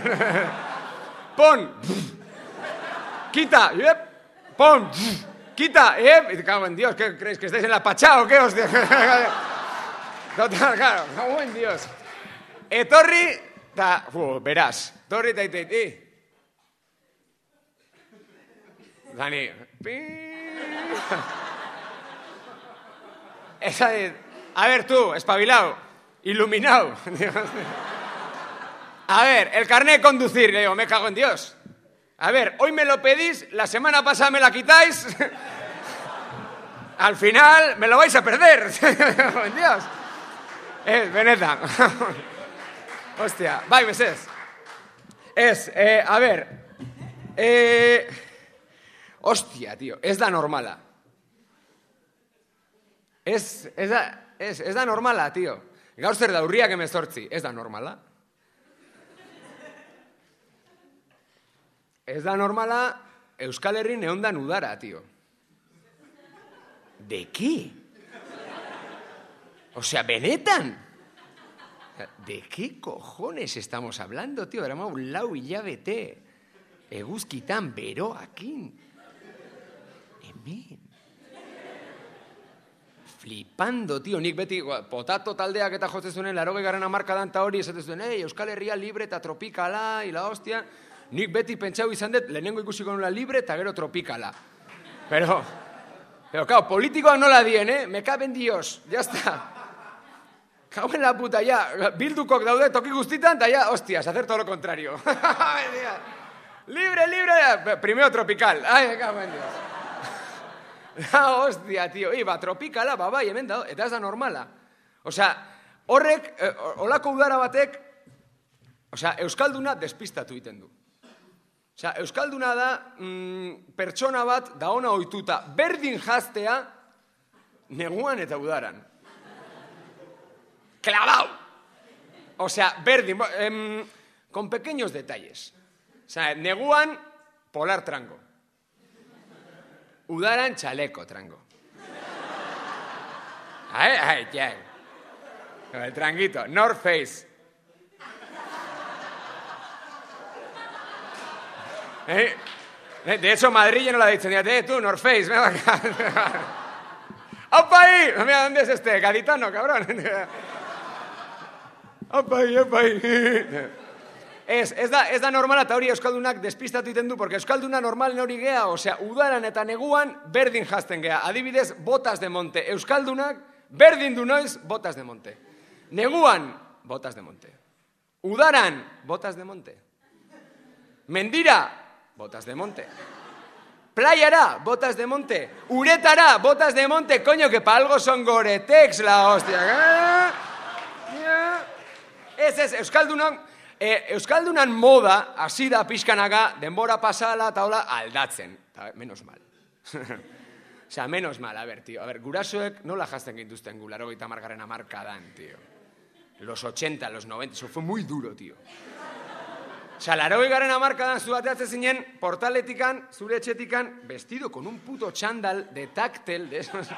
Pon. Quita. Yep. Pon. Quita. Yep. Y cago en Dios, ¿qué creéis? ¿Que estáis en la Pachá o qué, hostia? Total, claro. Cago en Dios. Etorri, ta, fu, verás. Etorri, ta, ta, ta. Dani. Esa de... A ver tú, espabilado, iluminado. A ver, el carnet de conducir, le digo, me cago en Dios. A ver, hoy me lo pedís, la semana pasada me la quitáis. Al final me lo vais a perder. Me cago en Dios. Eh, Beneta. Hostia, bai, besez. Ez, eh, a ver. Eh, hostia, tío, ez da normala. Ez, ez da, ez, ez da normala, tío. Gaur zer da, urriak emezortzi, ez da normala. Ez da normala, Euskal Herrin eondan udara, tío. ¿De qué? O sea, benetan. ¿De qué cojones estamos hablando, tío? Erama un lau hilabete. Eguzkitan beroakin. Hemen. Flipando, tío. Nik beti, potato taldeak eta jotzen zuen, larogei garren hamarkadan ta hori, esaten zuen, ei, Euskal Herria libre eta tropikala, y la hostia. Nik beti pentsau izan dut, lehenengo ikusiko nula libre eta gero tropikala. Pero, pero, claro, politikoak nola dien, eh? Me caben Dios, ya está. Cago en la puta, ya. Bildukok daude toki guztitan, eta ya, hostias, hacer todo lo contrario. Libre, libre, primero tropical. Ay, cago en Dios. Ah, hostia, tío. Iba, tropikala, ba, bai, hemen da, eta ez da normala. Osea, horrek, eh, olako udara batek, osea, Euskalduna despistatu iten du. Osea, Euskalduna da mm, pertsona bat da ona ohituta berdin jaztea neguan eta udaran. Clavao. O sea, berdin, em, con pequeños detalles. O sea, neguan polar trango. Udaran chaleco trango. Ay, ay, ya. El tranguito, North Face. ¿Eh? De hecho, Madrid ya no la ha dicho, ni eh, tú, North Face, ven acá. ¡Opa ahí! Mira, ¿dónde es este? Gaditano, cabrón. ¡Opa ahí, opa ahí! Ez, ez da, ez da normala eta hori Euskaldunak despistatu iten du, porque Euskalduna normalen hori gea, osea, udaran eta neguan berdin jazten gea. Adibidez, botas de monte. Euskaldunak berdin du noiz botas de monte. Neguan, botas de monte. Udaran, botas de monte. Mendira, botas de monte. Playara, botas de monte. Uretara, botas de monte. Coño, que pa algo son Gore-Tex, la hostia. Ez, ez, Euskaldunak... E, Euskaldunan moda, hasi da pixkanaga, denbora pasala eta hola aldatzen. Ta, menos mal. Osea, menos mal, a ver, tío. A ver, gurasoek nola jazten gintuzten gu, larogeita hamargarren hamarkadan, tío. Los ochenta, los noventa, eso fue muy duro, tío. Osea, larogeita garren hamarkadan zu bateatzen zinen, portaletikan, zure etxetikan, vestido con un puto chándal de táctel, de esos...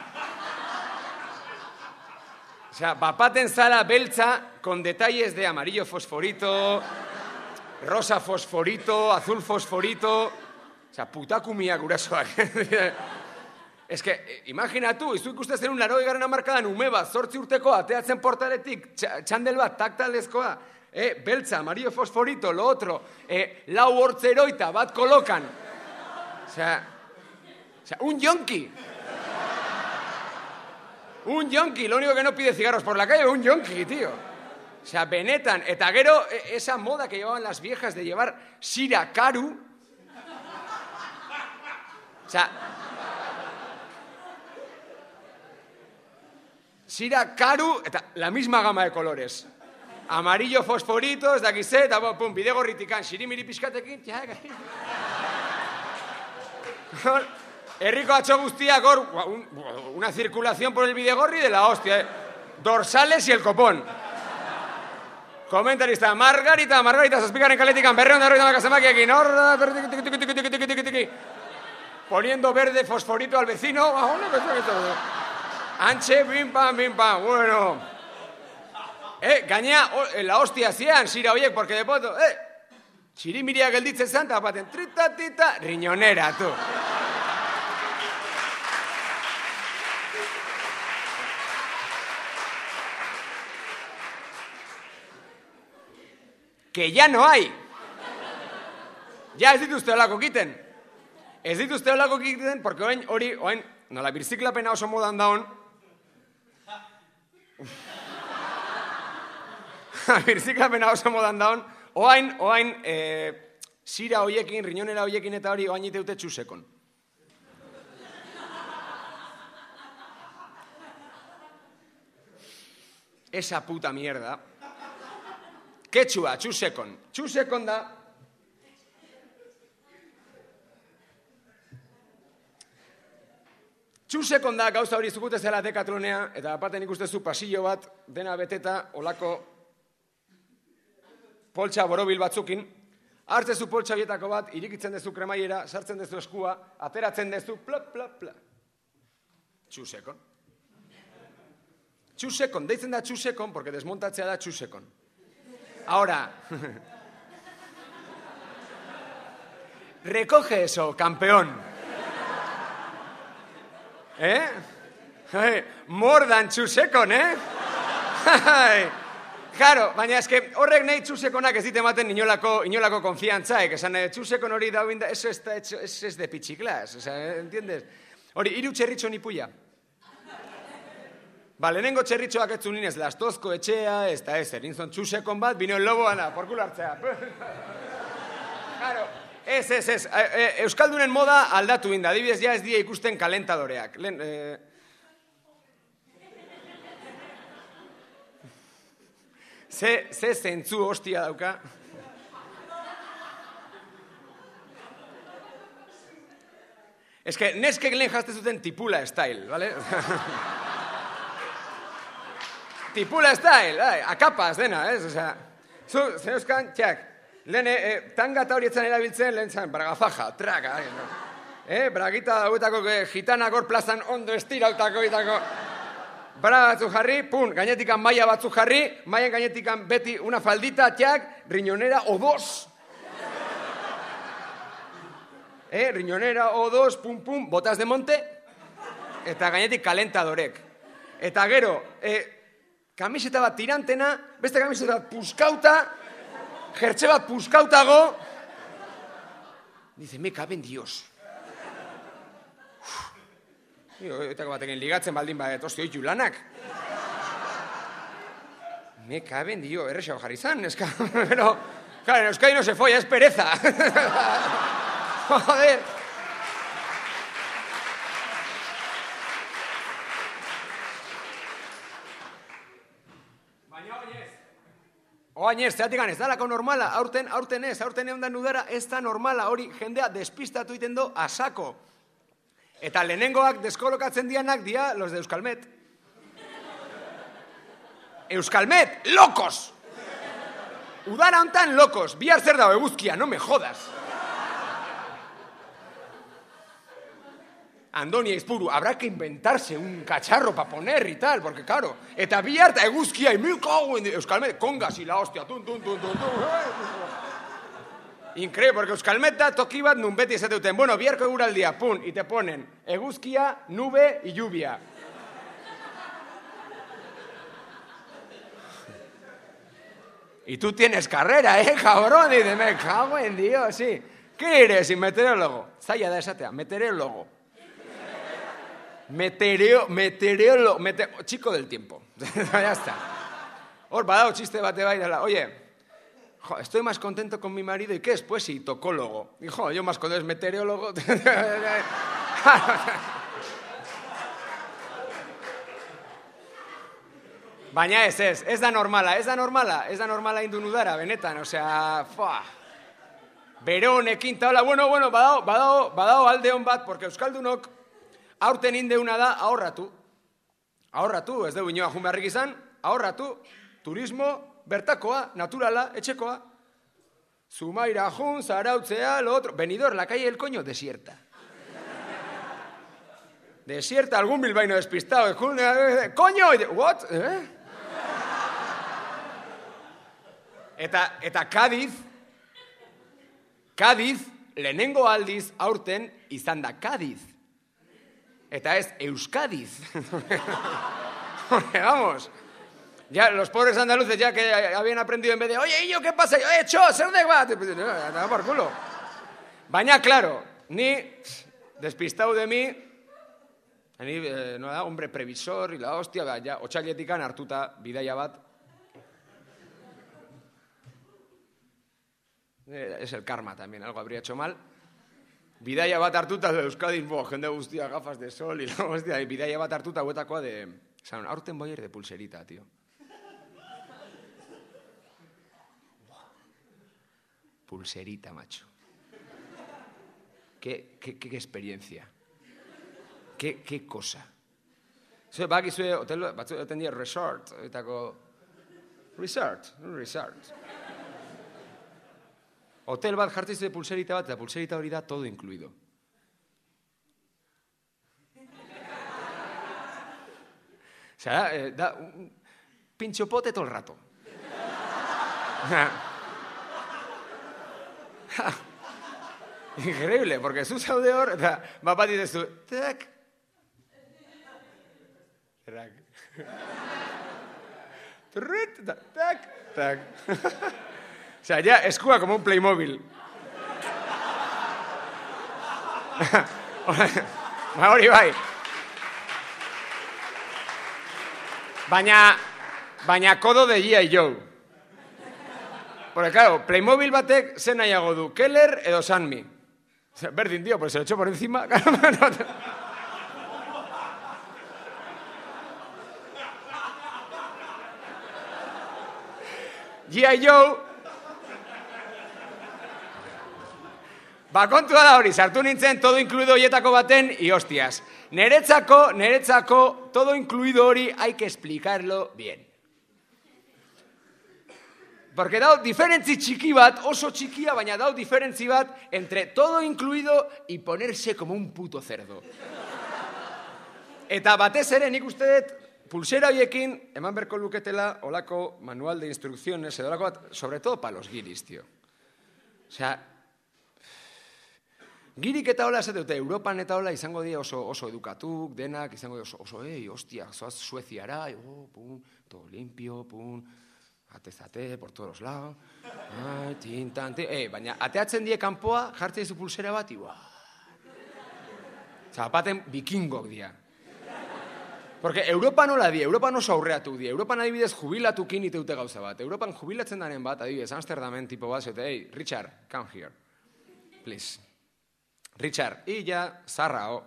O sea, bapaten zala beltza con detalles de amarillo fosforito, rosa fosforito, azul fosforito... O sea, putakumia gurasoak. Es que, imagina tú, izu ikusten un laroi garen hamarkadan ume bat, zortzi urteko, ateatzen portaletik, txandel bat, taktalezkoa, eh, beltza, amarillo fosforito, lo otro, eh, lau hortzeroita, bat kolokan. O sea, o sea, un yonki. Un yonki, lo único que no pide cigarros por la calle, un yonki, tío. O sea, benetan. Eta gero, esa moda que llevaban las viejas de llevar sira karu. O sea... Sira karu, eta la misma gama de colores. Amarillo fosforito, ez dakiz, eta pum, bidegorritikan, sirimiri pixkatekin. Herriko atxo guztiak hor, un, una circulación por el bidegorri de la hostia, eh. Dorsales y el copón. Comentarista, Margarita, Margarita, zazpikaren kaletikan, berreon darroita makazemakiakin, hor, poniendo verde fosforito al vecino, Anche, bim, pam, bim, pam, bueno. Eh, gainea, o, la hostia zian, sira hoiek, porque de poto, eh, txirimiria gelditzen zan, eta baten, trita, tita, riñonera, tu. Que ya no hay. Ja ez dituzte holako kiten. Ez dituzte holako kiten, porque oain, hori, oain, nola birziklapena oso modan daun, birziklapena oso modan daun, oain, oain, e, sira hoiekin, riñonera hoiekin eta hori oain iteute txusekon. Esa puta mierda. Ketxua, txusekon. Txusekon da... Txusekon da gauza hori zukute zela dekatronea, eta apaten ikustezu pasillo bat, dena beteta, olako poltsa borobil batzukin, hartzezu poltsa bietako bat, irikitzen dezu kremaiera, sartzen dezu eskua, ateratzen dezu, pla, pla, pla. Txusekon. Txusekon, deitzen da txusekon, porque desmontatzea da txusekon. Ahora, recoge eso, campeón. ¿Eh? Hey, more than txusekon, eh? Claro, baina eske horrek nahi txusekonak ez dite ematen inolako, inolako konfiantzaek, esan txusekon hori dauin da, eso está hecho, eso es de pichiclas, o sea, ¿entiendes? Hori, hiru txerritxo nipuia. Ba, lehenengo txerritxoak ez zuninez, lastozko etxea, ez da ez, erintzon txusekon bat, bino el lobo, ana, porkulo hartzea. Claro, ez, ez, ez, Euskaldunen moda aldatu inda, adibidez ja ez die ikusten kalentadoreak. Lehen, eh... Ze, ze zentzu hostia dauka. Ez que, neskek lehen jazte zuten tipula style, ¿vale? Tipula style, ai, akapas dena, ez? O sea, zu, zeuskan, txak, lehen, eh, tanga eta horietzen erabiltzen, lehen zan, bragafaja, traka, eh, no? Eh, bragita dauetako, eh, gitanak hor plazan ondo estirautako, itako, braga batzu jarri, pun, gainetikan maia batzu jarri, maian gainetikan beti una faldita, txak, riñonera o dos. Eh, riñonera o dos, pum, pum, botas de monte, eta gainetik kalentadorek. Eta gero, eh, kamiseta bat tirantena, beste kamiseta bat puskauta, jertxe bat puskautago. Dice, me caben Dios. Etako batekin ligatzen baldin bat, hostia, oitu lanak. Me caben Dios, errexau jarri zan, eska. Pero, claro, en Euskadi no se folla, es pereza. Joder. Oain ez, zeatik ez dalako normala, aurten, aurten ez, aurten egon da nudara, ez da normala, hori jendea despistatu iten do asako. Eta lehenengoak deskolokatzen dianak dia los de Euskalmet. Euskalmet, locos! Udara hontan locos, bihar zer dago eguzkia, no me jodas. Andoni Aizpuru, habrá que inventarse un cacharro para poner y tal, porque claro, eta biharta eguzkia, y mil cago en Euskalmet, congas y la hostia, tun, tun, tun, tun, tun. Increíble, porque Euskalmet da toki bat nun beti esateuten, bueno, biharko eguraldia, pun, y te ponen eguzkia, nube y lluvia. Y tú tienes carrera, eh, cabrón, y me cago en Dios, sí. ¿Qué eres? Y meteorólogo. Zaila da esatea, meteorólogo. Meteoreo, meteorolo, mete, chico del tiempo. Ya está. Hor, badao chiste bate bai dela. Oye, jo, estoy más contento con mi marido. ¿Y qué es? Pues sí, tocólogo. Y jo, yo más contento es meteorólogo. Baina ez, ez, ez da normala, ez da normala, ez da normala indun udara, benetan, osea, fa. Bero honekin, taula, bueno, bueno, badao, badao, badao alde hon bat, porque Euskaldunok aurten indeuna da ahorratu. Ahorratu, ez dugu inoa jun beharrik izan, ahorratu, turismo, bertakoa, naturala, etxekoa. Zumaira jun, zarautzea, lo otro. Benidorm, la calle del coño, desierta. Desierta, algún bilbaíno despistado. Coño, what? ¿Eh? Eta, eta Kadiz, Kadiz, lehenengo aldiz aurten izan da Kadiz. Eta ez Euskadiz. Vamos. Ya, los pobres andaluces ya que habían aprendido en vez de, oye, Illo, ¿qué pasa? Eh, txo, zer dek bat? Eta por culo. Baina, claro, ni, despistau de mi, ni, eh, no da, hombre previsor, y la hostia, ya, otxailetikan hartuta bidaia bat. Eh, es el karma también, algo habría hecho mal. Bidaia bat hartuta de Euskadi, bo, jende guztia, gafas de sol, y la hostia, bidaia bat hartuta huetakoa de... Saben, aurten voy a ir de pulserita, tío. Pulserita, macho. Qué, qué, qué experiencia. Qué, qué cosa. Zue, bakizue, hotel, batzu, tendia resort, etako... Resort, resort. Hotel bat jartzen zuen pulserita bat, eta pulserita hori da todo incluido. O sea, eh, da un pinchopote todo el rato. Increíble, porque zu zaude hor, eta bat bat ditezu, tak, tak, trut, tak, tak. O sea, ya eskua como un Playmobil. Hori bai. Baina, baina kodo de G I Joe. Porque claro, Playmobil batek zen nahiago du, Keller edo Sanmi. O sea, berdin, tío, pues se lo echo por encima. G I Joe... Ba, kontua da hori, sartu nintzen todo incluido hoietako baten, y hostias. Neretzako, neretzako, todo incluido hori hay que explicarlo bien. Porque dau diferentzi txiki bat, oso txikia, baina dau diferentzi bat entre todo incluido y ponerse como un puto cerdo. Eta batez ere, nik uste dut, pulsera hoiekin, eman berko luketela, olako manual de instrucciones, edo olako bat, sobre todo para los guiris, tío. O sea, girik eta hola esate dute, Europan eta hola izango dira oso, oso edukatuk, denak, izango dira oso, oso, ei, hostia, zoaz Sueziara, oh, pum, todo limpio, pum, atezate, por todos los lados, ah, tintan, tin, eh, baina ateatzen die kanpoa, jartzen dizu pulsera bat, iba. Zapaten bikingok dira. Porque Europa nola di, Europan oso aurreatuk di, Europan adibidez jubilatukin iteute gauza bat, Europan jubilatzen daren bat, adibidez, Amsterdamen tipo bat, zete, hey, Richard, come here, please. Richard, y ya, zarrao.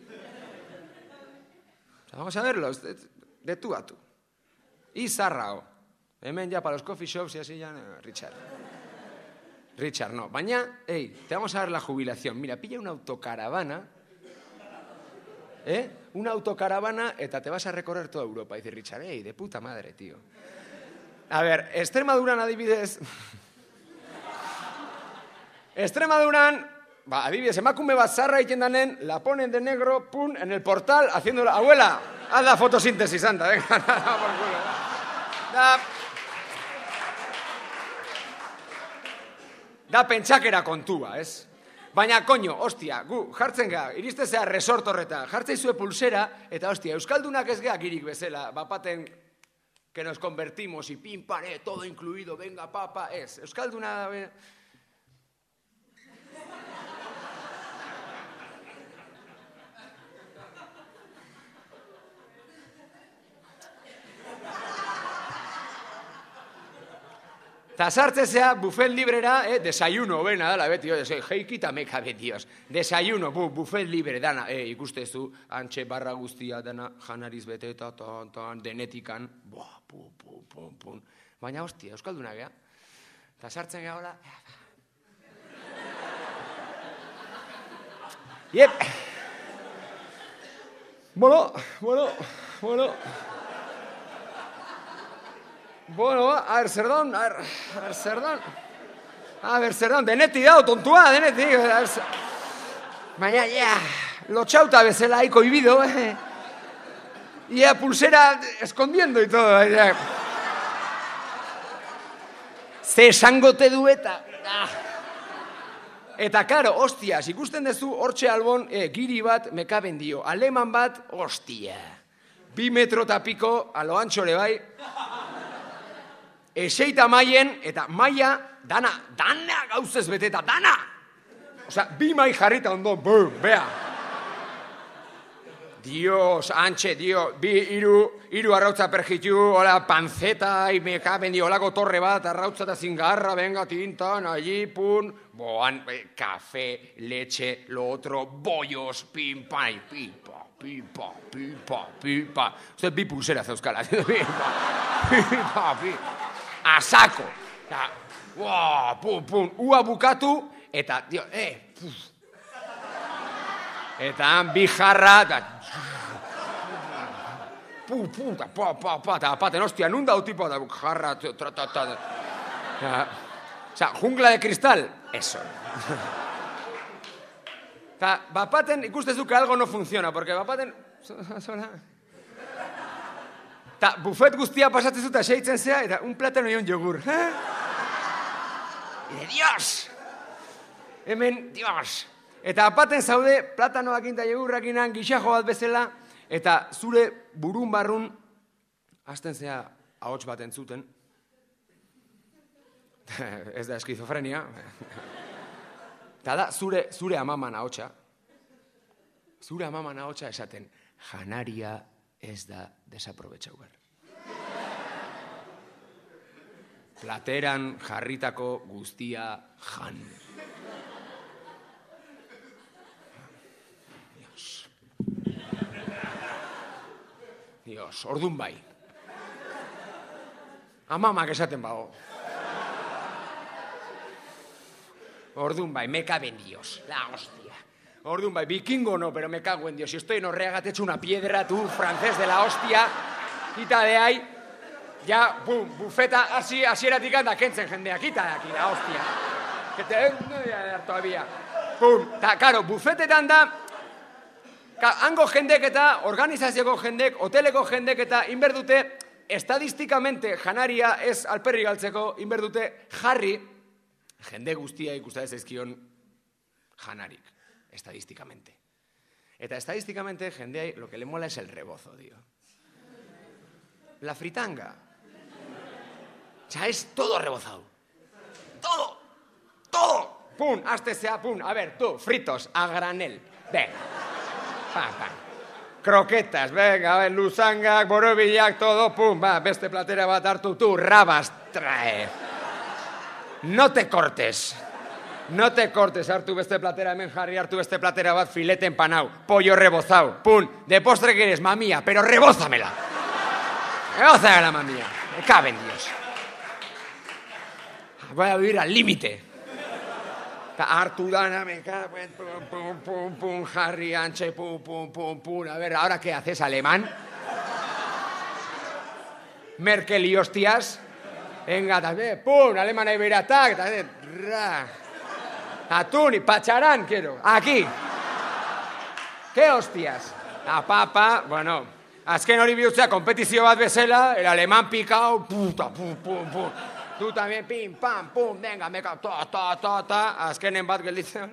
Vamos a verlo, de, de tú a tú. Y zarrao. Hemen ya para los coffee shops y así ya, no, Richard. Richard, no. Baina, hey, te vamos a dar la jubilación. Mira, pilla una autocaravana, ¿eh? Una autocaravana, eta te vas a recorrer toda Europa. Dice Richard, hey, de puta madre, tío. A ver, Extremaduran adibidez... Extremaduran... Va, adibidez, emakume bat zarra egiten danen, la ponen de negro, pum, en el portal, haciendo la... Abuela, haz la fotosíntesis, anda, venga, nada, por culo. Da... Da pentsakera kontua, ez? Baina, koño, hostia, gu, jartzen ga, iristezea resort horreta, jartzen zue pulsera, eta hostia, euskaldunak ez geak irik bezala, bapaten que nos convertimos y pim, pare, todo incluido, venga, papa, ez. Euskalduna... Ta sartzezea, buffet librera, eh, desayuno, bena, dala, beti, oye, jeikita meka, betios. Desayuno, bu, buffet libre, dana, eh, ikustezu, antxe barra guztia, dana, janariz bete, eta, ton, ton, denetikan, buah, pu, pu, pu, pu. Baina, hostia, euskalduna gea. Ta sartzen gea, hola. Yep. Bueno, bueno, bueno... Bueno, a ver, zerdon, a ver, a ver, zerdon. A ver, zerdon, deneti dao, tontua, deneti. A ver, baina, ya, lotxauta bezala ahí cohibido, eh. Y a pulsera escondiendo y todo. Ya. ze esangote du eta... Ah. Eta, karo, hostias, ikusten duzu, hortxe albon, eh, giri bat mekaben dio. Aleman bat, hostia. Bi metro eta piko, alo antxore bai. Eseita maien, eta maia, dana, dana gauzez beteta, dana! Osa, bi mai jarrita ondo, bum, bea. Dios, antxe, dio, bi, iru, iru arrautza perjitu, hola, panzeta, mekaben dio, holako torre bat, arrautza eta zingarra, venga, tintan, allí, pun, boan, eh, café, leche, lo otro, bollos, pim, pai, pipa, pipa, pipa, pipa. Uste, bi pulsera zeuskala, pipa, pipa, pipa, a saco. Wow, pum, pum, ua bukatu, eta, dio, eh, puf. Eta han bi jarra, eta... Pu, pu, eta pa, pa, pa, eta apaten, hostia, nun dau tipo, eta jarra, tra, tra, tra. O sea, jungla de cristal, eso. Eta, bapaten, ikustezu que algo no funciona, porque bapaten... Eta, bufet guztia pasatzen zuta seitzen zea, eta un plátano y un yogur. Eh? Y de Dios! Hemen, Dios! Eta apaten zaude, platanoakin eta jogurrakinan gixajo bat bezala, eta zure burun barrun, hasten zea ahots bat entzuten. Ez da eskizofrenia. Eta da, zure, zure amaman ahotsa. Zure amaman ahotsa esaten, janaria ez da desaprobetxau behar. Plateran jarritako guztia jan. Dios, ordun bai. Amamak esaten bago. Ordun bai, me cabe en Dios. La hostia. Ordun bai, vikingo no, pero me cago en Dios. Si estoy en Orreaga, te echo una piedra, tú, francés de la hostia. Quita de ahí. Ya, pum, bufeta, así, asieratik anda, kentzen jendea. Quita de aquí, la hostia. Que te... No voy a dar todavía. Pum, ta, claro, bufetetan da... Hango jendek eta organizazioko jendek, hoteleko jendek eta inberdute, estadistikamente janaria ez alperri galtzeko, inberdute jarri, jende guztia ikusta ez ezkion janarik, estadistikamente. Eta estadistikamente jendeai lo que le mola es el rebozo, tío. La fritanga. O sea, es todo rebozado. Todo. Todo. Pum, hazte sea, pum. A ver, tú, fritos, a granel. Venga. Pa, pa. Croquetas, venga, a ver, luzangak, borobilak, todo, pum, va, beste platera bat hartu, tú, rabas, trae. No te cortes. No te cortes, hartu beste platera hemen jarri, hartu beste platera bat filete empanau, pollo rebozao, pum, de postre que eres, mamía, pero rebózamela. Rebózamela, mamía. Me cabe en Dios. Voy a vivir al límite. Hartu dana, me cago, pum, pum, pum, pum, jarri, antxe, pum, pum, pum, pum. A ver, ¿ahora qué haces, alemán? Merkel y hostias. Venga, también, pum, alemán y beiratak, también, ra. Atún y pacharán, quiero. Aquí. ¿Qué hostias? La papa, bueno, azken hori bihurtzea kompetizio bat bezala, el alemán picao, puta, pum, pum, pum. Tú también, pim, pam, pum, venga, me cago, ta, ta, ta, ta, azkenen bat gelditzen.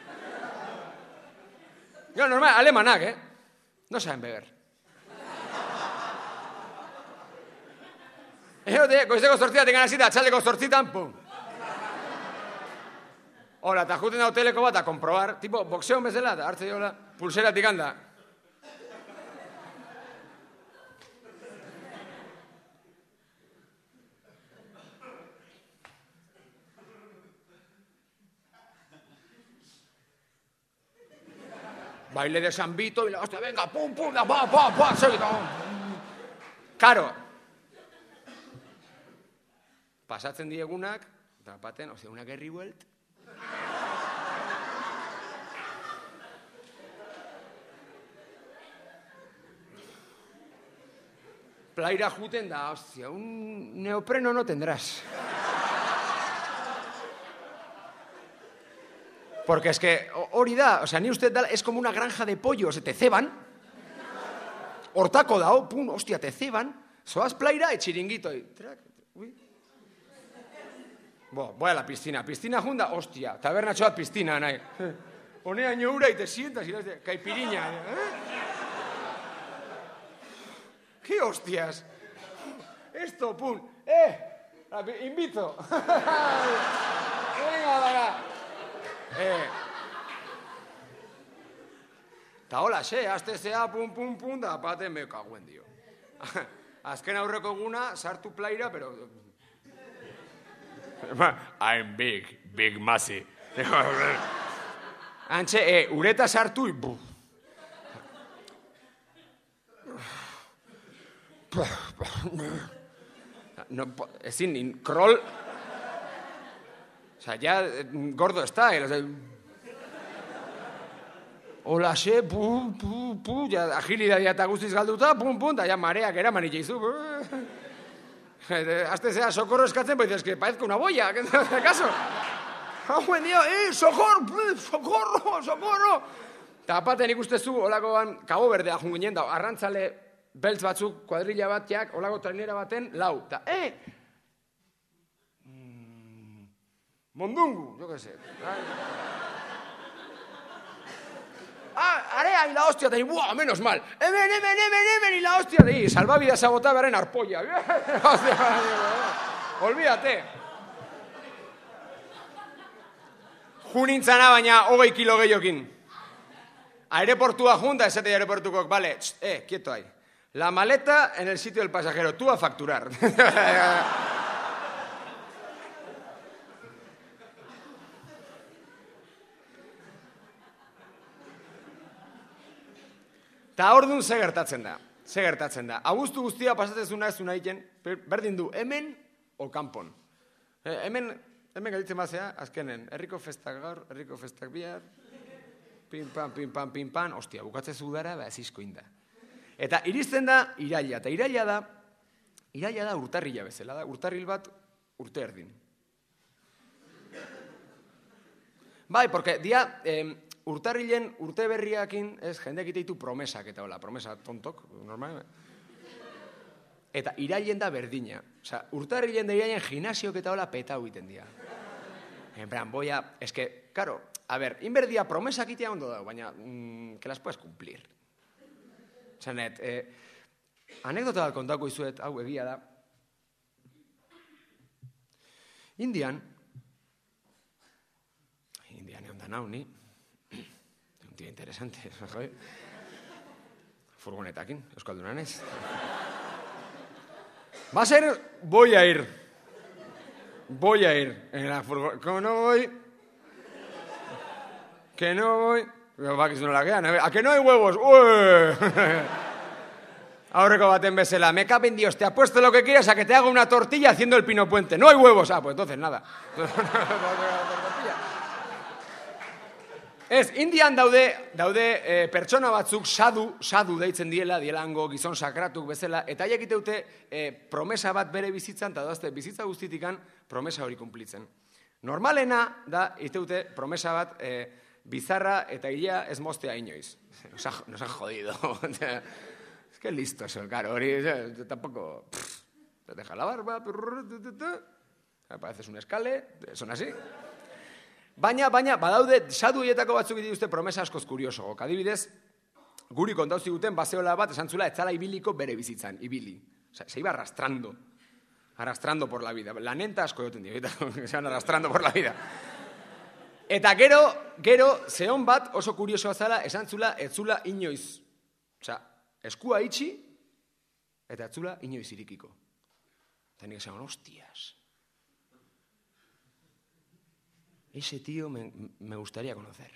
Yo, normal, alemanak, eh? No saben beber. Egote, goizeko zortzita tengan hasita, txaldeko zortzitan, pum. Hola, eta juten da hoteleko bat a komprobar, tipo, boxeon bezala, hartze jola, pulseratik handa. Baile de San Vito y la hostia, venga, pum, pum, da, pa, pa, pa, seguita. Karo. Pasatzen diegunak, eta paten, ozea, una gerri huelt. Plaira juten da, hostia, un neopreno no tendrás. Porque es que hori da, o sea, ni usted da, es como una granja de pollos, te ceban. Hortako dao, pum, hostia, te ceban. Soaz plaira, etxiringuito. Uy. Bo, voy a la piscina. Piscina junda, hostia, tabernatxo bat piscina, nahi. Honeaino ura y te sientas y las de caipiriña. ¿Eh? ¿Qué hostias? Esto, pum. ¡Eh! Invito. Venga, venga. Eh. Ta hola, xe, azte zea, pum, pum, pum, da pate me kaguen dio. Azken aurreko eguna, sartu plaira, pero... I'm big, big masi. Antxe, eh, ureta sartu, buf. No, ezin, krol... Osa, ya, gordo está, eh, o sea... Hola, xe, pu, pu, pu, ya, agilidadia eta guztiz galduta, pum, pum, da, ya, mareak eraman itxeizu. Azte zea, socorro eskatzen, pues, es que parezco una boya, ¿acaso? Ah, buen día, eh, socorro, socorro, socorro! Eta apaten ikustezu, olakoan, Cabo Verdea junginen da, arrantzale beltz batzuk, kuadrilla batziak, olako trainera baten, lau. Eta, eh! Mm, mondungu, jo que sé. Ah, area y la hostia, te buah, menos mal. Hemen, hemen, hemen, hemen, y la hostia, y salvavidas sabota berren arpolla. Olvídate. Junintzana baina hogei kilo gehiokin. Aeroportua junta, esate aeroportukok, vale, txt, eh, quieto ahí. La maleta en el sitio del pasajero, tú a facturar. Ta ordun ze gertatzen da, ze gertatzen da. Abuztu guztia pasatzezuna ez unaiken, berdin du, hemen o kanpon. Eh, hemen, hemen galditzen bazea, azkenen, herriko festak gaur, herriko festak bihar, pin pan, pin pan, pin pan, ostia, bukatzezu dara, ba, ezizko inda. Eta iristen da, iraila, eta iraila da, iraila da urtarrila bezala, da, urtarril bat urte erdin. Bai, porque dia... Eh, Urtarrilen urte berriakin, ez, jendeak iteitu promesak eta hola, promesa tontok, normal. Eta irailen da berdina. Osa, urtarrilen da irailen gimnasiok eta hola petau iten dira. En plan, boia, es que, claro, a ver, inberdia promesak itea ondo dago, baina, mm, que las puedes cumplir. Zanet, eh, anekdota bat kontako izuet, hau egia da. Indian, Indian egon da nau, ni, tío interesante, joder. Furgonetakin, euskaldunan ez. Va a ser, voy a ir. Voy a ir en la furgoneta. ¿Cómo no voy? Que no voy. Va, que si no la quedan. ¿A que no hay huevos? ¡Uy! Aurreko baten bezala. Me caben Dios, te apuesto lo que quieras a que te haga una tortilla haciendo el pino puente. No hay huevos. Ah, pues entonces nada. Ez, Indian daude, daude e, pertsona batzuk sadu, sadu deitzen diela, dielango gizon sakratuk bezala, eta haiek iteute e, promesa bat bere bizitzan, eta dazte bizitza guztitikan promesa hori kumplitzen. Normalena da, iteute promesa bat e, bizarra eta hilea ez moztea inoiz. Nos ha, nos ha jodido. Es que listo eso, claro, hori, tampoco... Pff, te deja la barba, apareces un escale, son así... Baina, baina, badaude, sadu hietako batzuk dituzte promesa askoz kurioso. Adibidez, guri kontauzi guten baseola bat esan zula etzala ibiliko bere bizitzan, ibili. Osa, se iba arrastrando, arrastrando por la vida. La nenta asko joten dio, se van arrastrando por la vida. Eta gero, gero, zehon bat oso kuriosoa zala esan zula etzula inoiz. Osa, eskua itxi, eta etzula inoiz irikiko. Eta nik esan, hostias. Ese tío me, me gustaría conocer.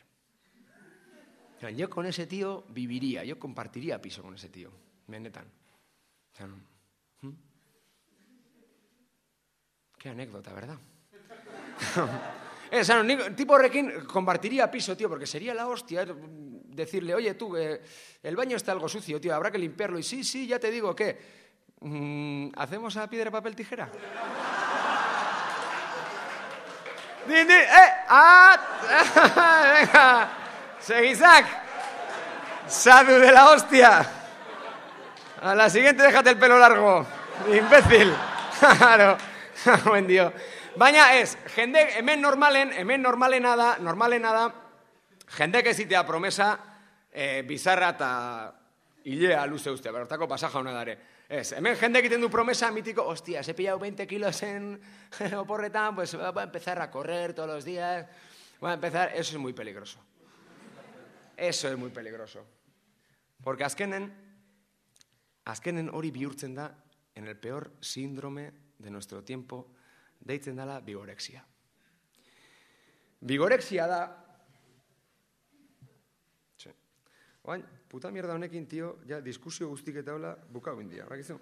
Yo con ese tío viviría, yo compartiría piso con ese tío. Benetan. ¿Mm? Qué anécdota, ¿verdad? eh, Sano, tipo horrekin compartiría piso, tío, porque sería la hostia decirle, oye, tú, eh, el baño está algo sucio, tío, habrá que limpiarlo. Y sí, sí, ya te digo, ¿qué? Mm, ¿hacemos a piedra, papel, tijera? Din, din, eh, ah, venga, Seguizac, Sadu de la hostia. A la siguiente déjate el pelo largo, imbécil. Claro, buen tío. Baina ez, jende, hemen normalen, hemen normalena da, normalena da, jendek ezitea promesa, eh, bizarra eta hilea luze uste, bertako pasaja hona dare. Ez, hemen jendek egiten du promesa mitiko, hostia, se pillau veinte kilos en oporretan, pues voy a empezar a correr todos los días, voy a empezar, eso es muy peligroso. Eso es muy peligroso. Porque azkenen, azkenen hori bihurtzen da, en el peor síndrome de nuestro tiempo, deitzen dala bigorexia. Bigorexia da... Sí. Oain, puta mierda honekin, tío, ja, diskusio guztik eta hola, bukau india, bakizu?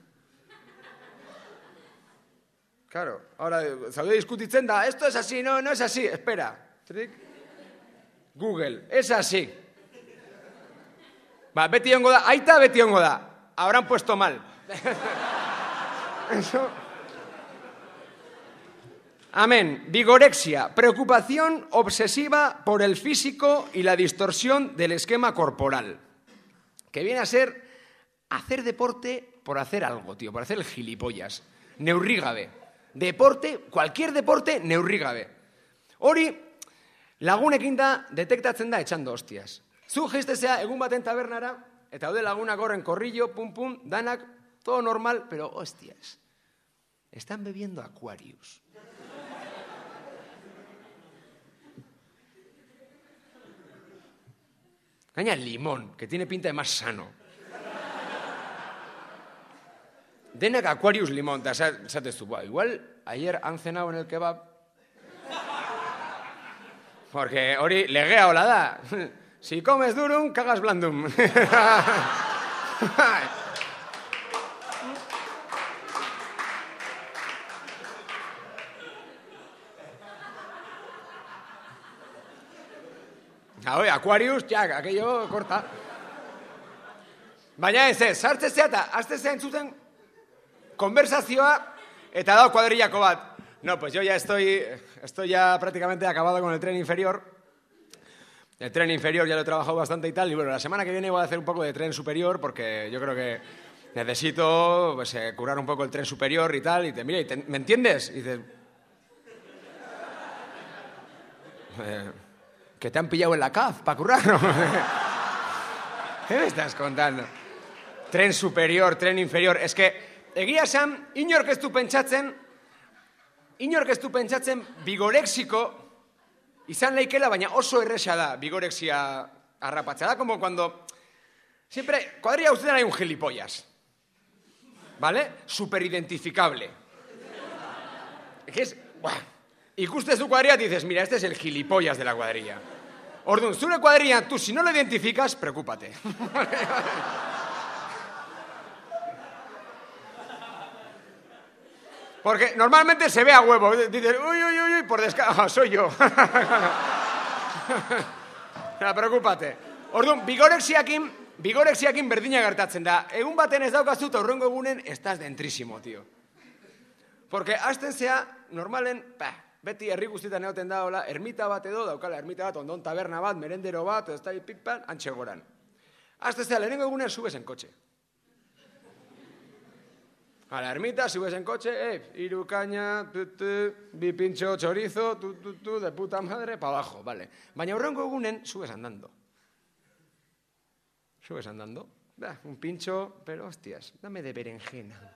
Claro, ahora, zaude diskutitzen da, esto es así, no, no es así, espera. Trik? Google, es así. Ba, beti hongo da, aita beti hongo da. Habrán puesto mal. Eso... Amén. Vigorexia, preocupación obsesiva por el físico y la distorsión del esquema corporal. Que viene a ser hacer deporte por hacer algo, tío, por hacer el gilipollas. Neurrigabe. Deporte, cualquier deporte, neurrigabe. Hori, lagunekin da, detektatzen da etxando hostias. Zu geistezea egun baten tabernara, eta haude lagunak horren korrillo, pum pum, danak, todo normal, pero hostias. Están bebiendo Aquarius. Caña limón, que tiene pinta de más sano. Denak Aquarius limón, eta esatez du, igual, ayer han cenado en el kebab. Porque hori legea hola da. Si comes durum, cagas blandum. Oye, Aquarius, ya, aquello corta. Baina ez ez, sartzezea eta aztezea entzuten konversazioa eta dao kuadrillako bat. No, pues yo ya estoy, estoy ya prácticamente acabado con el tren inferior. El tren inferior ya lo he trabajado bastante y tal. Y bueno, la semana que viene voy a hacer un poco de tren superior porque yo creo que necesito pues, eh, curar un poco el tren superior y tal. Y te mira, y te, ¿me entiendes? Y dices... Eh, que te han pillado en la C A F para currar, ¿no? ¿Qué me estás contando? Tren superior, tren inferior. Es que, egia esan, inork ez du pentsatzen, inork ez du pentsatzen bigorexiko izan leikela, baina oso erresa da bigorexia harrapatzea. Da como cuando... Siempre, cuadrilla usted hay un gilipollas. ¿Vale? Superidentificable. Que es... Buah. Ikustez du cuadrilla y dices, mira, este es el gilipollas de la cuadrilla. Orduan, zure cuadrilla, tú si no lo identificas, preocúpate. Porque normalmente se ve a huevo. Dices, uy, uy, uy, uy, por descarga, oh, soy yo. No, preocúpate. Orduan, bigorexiakin, bigorexiakin berdina gertatzen da. Egun baten ez daukazu, eta hurrengo egunen, estás dentrísimo, tío. Porque hasten zea, normalen, bah, beti herri guztietan egoten da, hola, ermita bat edo, daukala ermita bat, ondon taberna bat, merendero bat, edo ez da pikpan, antxe goran. Hasten zea, lehenengo egunen subes en coche. A la ermita, subes en coche, eh, iru caña, tu, tu, bi pincho chorizo, tu, tu, tu, de puta madre, pa abajo, vale. Baina hurrengo egunen, subes andando. Subes andando. Bah, un pincho, pero hostias, dame de berenjena.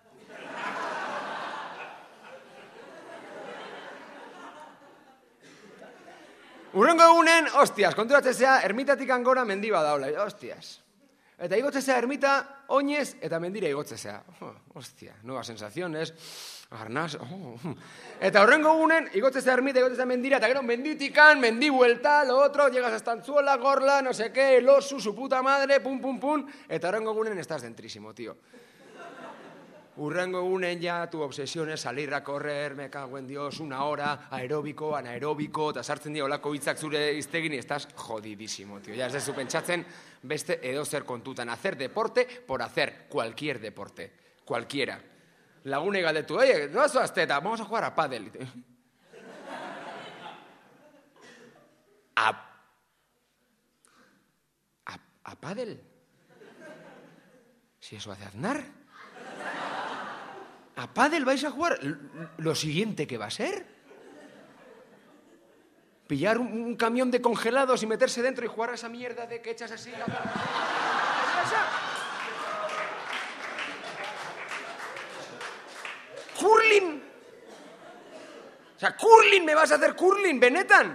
Urrengo egunen, hostias, konturatzea, ermitatik angora mendiba daula, hostias. Eta igotzea ermita, oinez, eta mendira igotzea. Oh, hostia, nuevas sensaciones, arnaz, oh. Eta urrengo egunen, igotzea ermita, igotzea mendira, eta gero menditikan, mendi vuelta, lo otro, llegas hasta Antzuola, Gorla, no sé qué, el osu, su puta madre, pum, pum, pum, eta urrengo egunen estás dentrísimo, tío. Urrengo egunen ya tu obsesión es salir a correr, me cago en Dios, una hora, aeróbico, anaeróbico, eta sartzen dira olako hitzak zure iztegin, y estás jodidísimo, tío. Ya ez dezu pentsatzen, beste edo zer kontutan. Hacer deporte por hacer cualquier deporte. Cualquiera. Lagune galdetu, oye, no vas a azteta, vamos a jugar a pádel. ¿A, a, a pádel? ¿Si eso hace Aznar? ¿A pádel vais a jugar? ¿Lo siguiente que va a ser? pillar un, un camión de congelados y meterse dentro y jugar a esa mierda de que echas así la... ¡Curling! O sea, curling, me vas a hacer curling, benetan!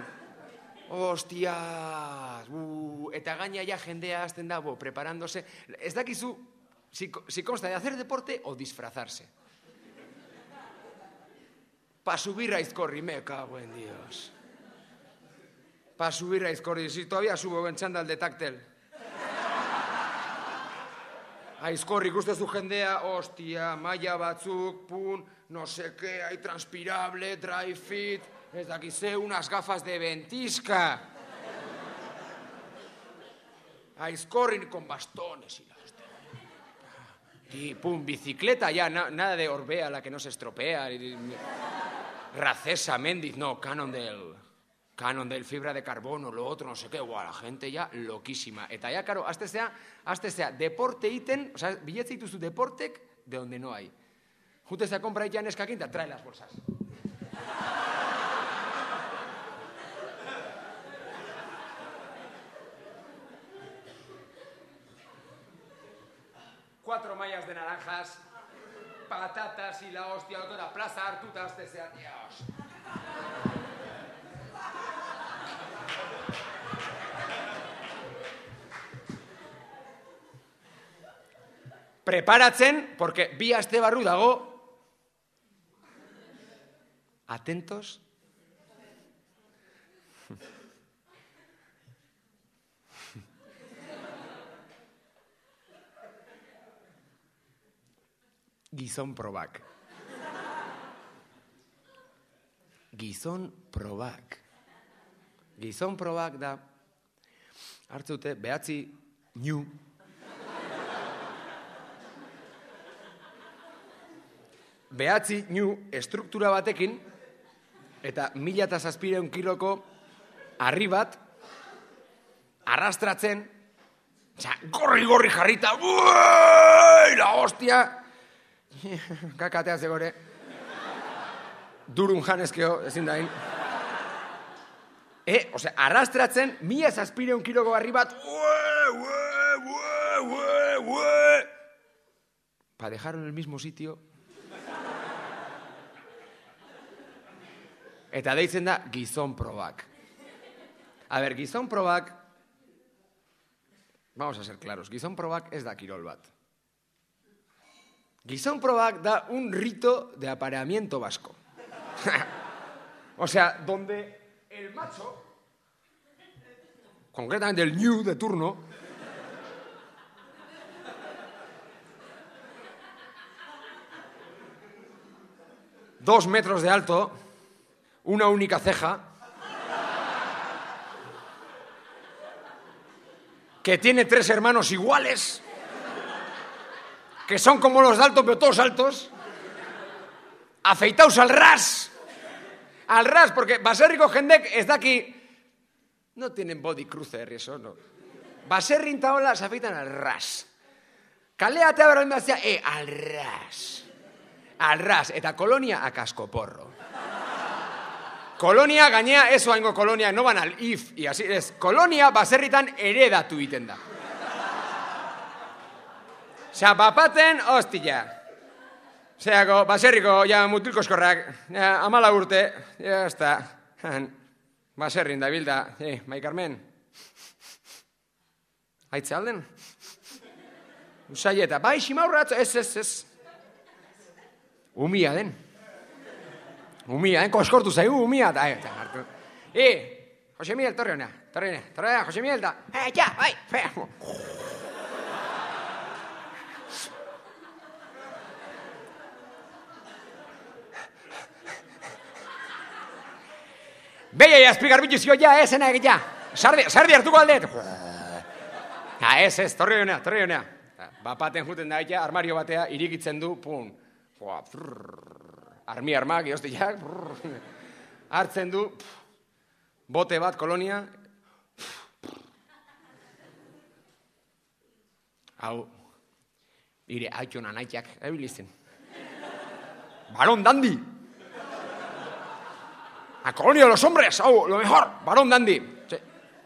Hostias! Uh, eta gaina ya jendea hasten dago, preparándose. Ez dakizu, si, si consta de hacer deporte o disfrazarse. Pa subir a Izcorri, me cago en Dios. Pa subir a Izcorri, si todavía subo en chándal de táctel. A Izcorri ikustezu jendea, hostia, maila batzuk, pun, no sé qué, hay transpirable, dry fit, ez dakize, unas gafas de ventisca. A Izcorri con bastones y la hostia. Y pum, bicicleta ya, na, nada de Orbea, la que no se estropea. Racesa, Mendiz, no, Cannondale. Cannondale, fibra de carbono, lo otro, no sé qué, guau, la gente ya loquísima. Eta ya, karo, azte zea, azte zea, deporte iten, o sea, billetze dituzu deportek de donde no hay. Jute zea compra itian eskakin, eta trae las bolsas. Cuatro mallas de naranjas, patatas y la hostia, otra plaza hartuta, azte zea, Dios. Preparatzen, porque bi aste barru dago. Atentos. Gizon probak. Gizon probak. Gizon probak da, hartzute, behatzi, new. Behatzi new estruktura batekin, eta mila eta zazpireun kiloko harri bat, arrastratzen, oza, gorri-gorri jarrita, buuuuuui, la hostia, kakatea zegore, durun janezkeo, ezin dain. E, oza, arrastratzen, mila zazpireun kiloko harri bat, uue, uue, uue, uue, uue, pa dejarlo en el mismo sitio. Eta deitzen da gizon probak. A ver, gizon probak, vamos a ser claros, gizon probak ez da kirol bat. Gizon probak da un rito de apareamiento vasco. O sea, donde el macho, concretamente el ñu de turno, dos metros de alto, una única ceja, que tiene tres hermanos iguales, que son como los de alto, pero todos altos, afeitaos al ras, al ras, porque baserriko jendek ez daki, no tienen body cruiser y eso, no. Baserrin taola se afeitan al ras. Kalea te abra demasiado, eh, al ras. Al ras, eta kolonia a cascoporro. Kolonia, gainea, eso haingo kolonia, no van al if, y así es. Kolonia baserritan eredatu iten da. Osea, bapaten, hostia. Osea, baserriko, ja, mutilkoskorrak, ja, amala urte, ja, hasta, baserrin da bilda, eh, Mai Carmen. Aitze alden? Usaieta, bai, simaurratz, ez, ez, ez. Umia den. Umia, eh? Koskortu zaigu, umia, eta, eta, hartu. E, Jose Miguel, torre hona, torre hona, torre hona, Jose Miguel, da, eh, ja, bai, fe. Beia, jazpi garbituzio, ja, ez, enak, ja, sardi, sardi hartuko aldet. Ja, ez, ez, torre hona, torre hona. Bapaten juten da, ja, armario batea, irikitzen du, pun, joa, armi armak, eostilak, hartzen du, bote bat, kolonia. Hau, ire haitxona nahiak, ebilizten. Balon dandi! A colonia de los hombres, hau, lo mejor, barón dandi. Sí.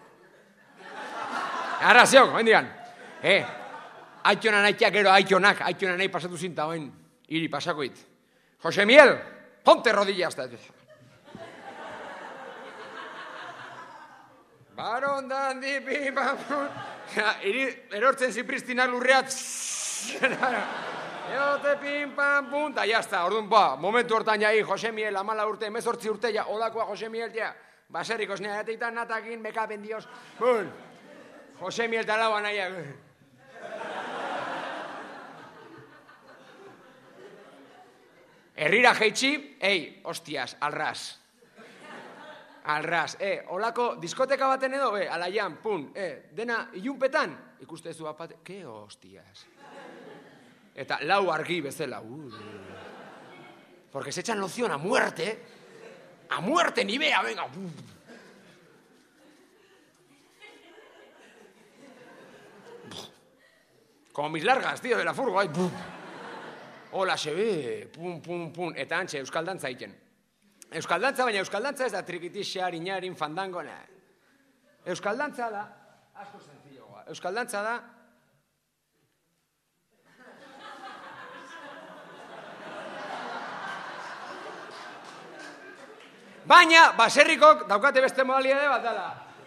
Arra zeok, hain digan. Eh, aitona nahitia gero aitonak, aitona nahi pasatu zinta, oin, iri pasakoit. Jose Miel, ponte rodillas. Barón dandi, pim, pam, pum. Iri, erortzen zipristinak lurreat. Eote, pim, pam, pum, eta jazta, orduan, ba, momentu hortan jai, Jose Miel, amala urte, emezortzi urte, ja, olakoa Jose Miel, ja, baserrikos nea, eteitan natakin, mekapen dios, bun, Jose Miel talaua nahiak. Herrira jeitsi, ei, hostias, alraz. Alraz, eh, olako diskoteka baten edo, eh, alaian, pun, eh, dena ilunpetan, ikuste zu apate, ke hostias. Eta lau argi bezala, uh, porque se echan loción a muerte, a muerte, ni vea, venga. Como mis largas, tío, de la furgo, ahí. Hola, se ve, pum, pum, pum, eta antxe, euskaldantza egiten. Euskaldantza, baina euskaldantza ez da trikitixea, inarin, fandango, ne. Euskaldantza da, asko sencilloa, euskaldantza da, baina, baserrikok daukate beste modalidade bat dela.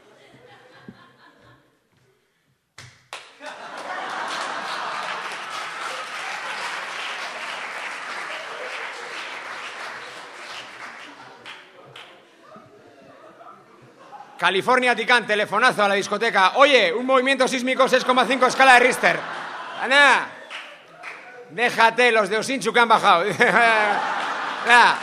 California Ticán, telefonazo a la discoteca. Oye, un movimiento sísmico seis coma cinco escala de Richter. Ana, déjate los de Osinchu que han bajado. Nah.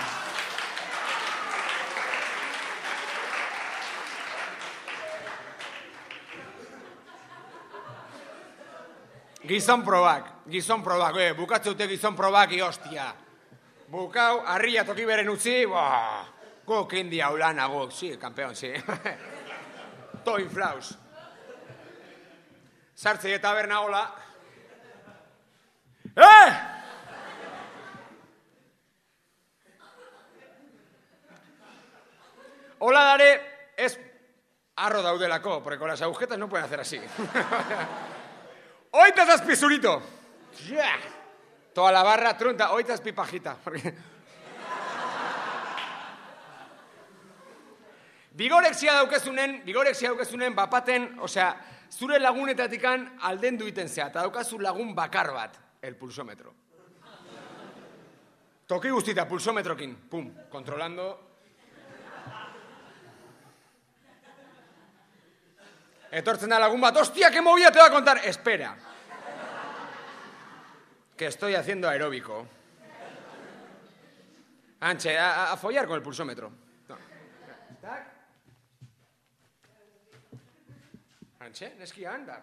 Gizon probak, gizon probak, eh, bukatzeute gizon probak, hostia. Bukau, harria toki beren utzi, boh. Guk india ulana, guk, sí, campeón, sí. To inflaus. Sartzei eta berna hola. Eh! Hola dare, ez arro daudelako, porque con las agujetas no pueden hacer así. Oita zazpi zurito. Yeah. Toda la barra trunta, oita zazpi pajita. Porque... Bigorexia daukezunen, bigorexia daukezunen bapaten, osea, zure lagunetatikan aldendu iten zea, eta daukazu lagun bakar bat, el pulsómetro. Toki guztita, pulsómetrokin, pum, kontrolando. Etortzen da lagun bat, hostia, que movida te va a contar. Espera. Que estoy haciendo aeróbico. Anche, a, a follar con el pulsómetro. No. Tac. Antxe, neski handa.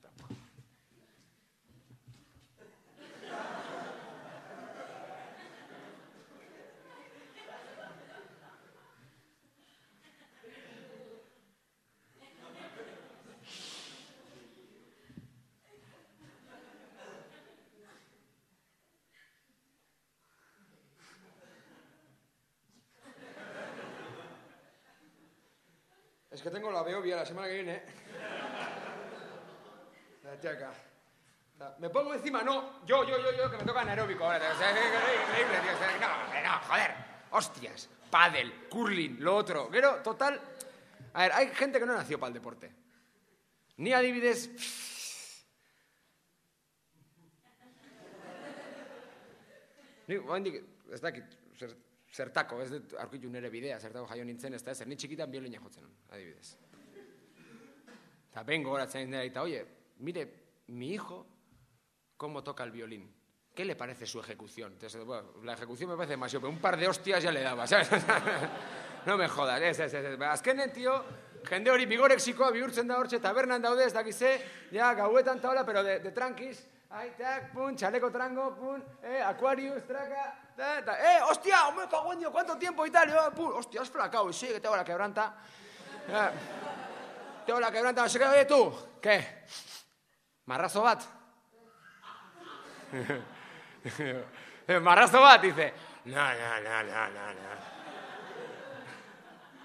Es que tengo la beobia la semana que viene. Acá. Me pongo encima, no, yo, yo, yo, yo, que me toca anaeróbico ahora. O sea, es increíble, tío. O sea, no, no, joder, hostias, pádel, curling, lo otro. Pero, total, a ver, hay gente que no nació para el deporte. Ni adibidez... Ni, oandik, ez dakit, zertako, ez dut aurkitu nire bidea, zertako jaio nintzen, ez da ezer, ni txikitan biolina jotzen, adibidez. Eta bengo horatzen nire, eta, oye, mire, mi hijo, cómo toca el violín. ¿Qué le parece su ejecución? Entonces, bueno, la ejecución me parece demasiado, pero un par de hostias ya le daba, ¿sabes? No me jodas, ez, ez, ez. Azkenen, tío, jende hori bigorexikoa bihurtzen da hortxe, tabernan daude, ez dakize, ja, gauetan taola, pero de, de tranquis, ahí, tac, pum, chaleco trango, pum, eh, Aquarius, traca, ta, ta, eh, hostia, hombre, cago en Dios, ¿cuánto tiempo y tal? Y yo, pum, hostia, has flacao, y sí, que tengo la quebranta. Eh, tengo la quebranta, no sé qué, oye, tú, ¿qué? Marrazo bat. Marrazo bat, dice. No, no, no, no, no, no.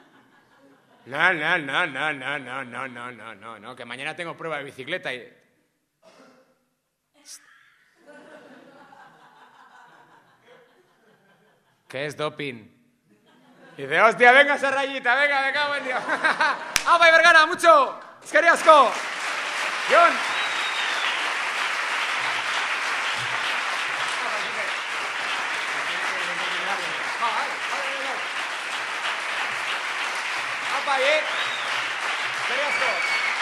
No, no, no, no, no, no, no, no, no, no, no, que mañana tengo prueba de bicicleta y... ¿Qué es doping? Y dice, hostia, venga esa rayita, venga, me cago en Dios. ¡Apa y Vergara, mucho! ¡Eskerrik asko! ¡Jon! ¡Apa, eh! ¡Eskerrik asko!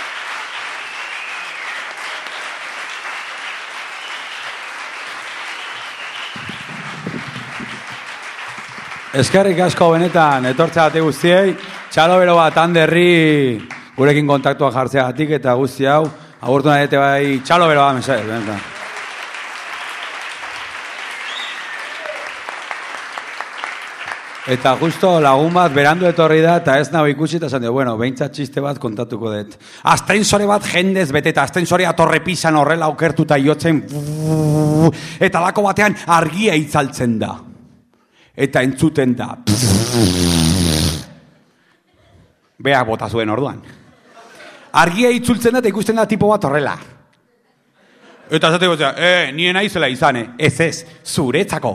Eskerrik asko benetan, etortzeagatik guztiei, txalo bero bat handerri gurekin kontaktua jartzeagatik eta guzti hau, agurtu nahi dute bai, txalo bero bat, mesez, benetan. Eta justo lagun bat berandu etorri da, eta ez nago ikusi, eta esan dio, bueno, behintzat txiste bat kontatuko dut. Astensore bat jendez beteta, astensorea torre pisan horrela okertuta jotzen, eta lako batean argia itzaltzen da. Eta entzuten da. Beak bota zuen orduan. Argia itzultzen da eta ikusten da tipo bat horrela. Eta zateko zera, eh, nien aizela izan, eh? Ez ez, zuretzako.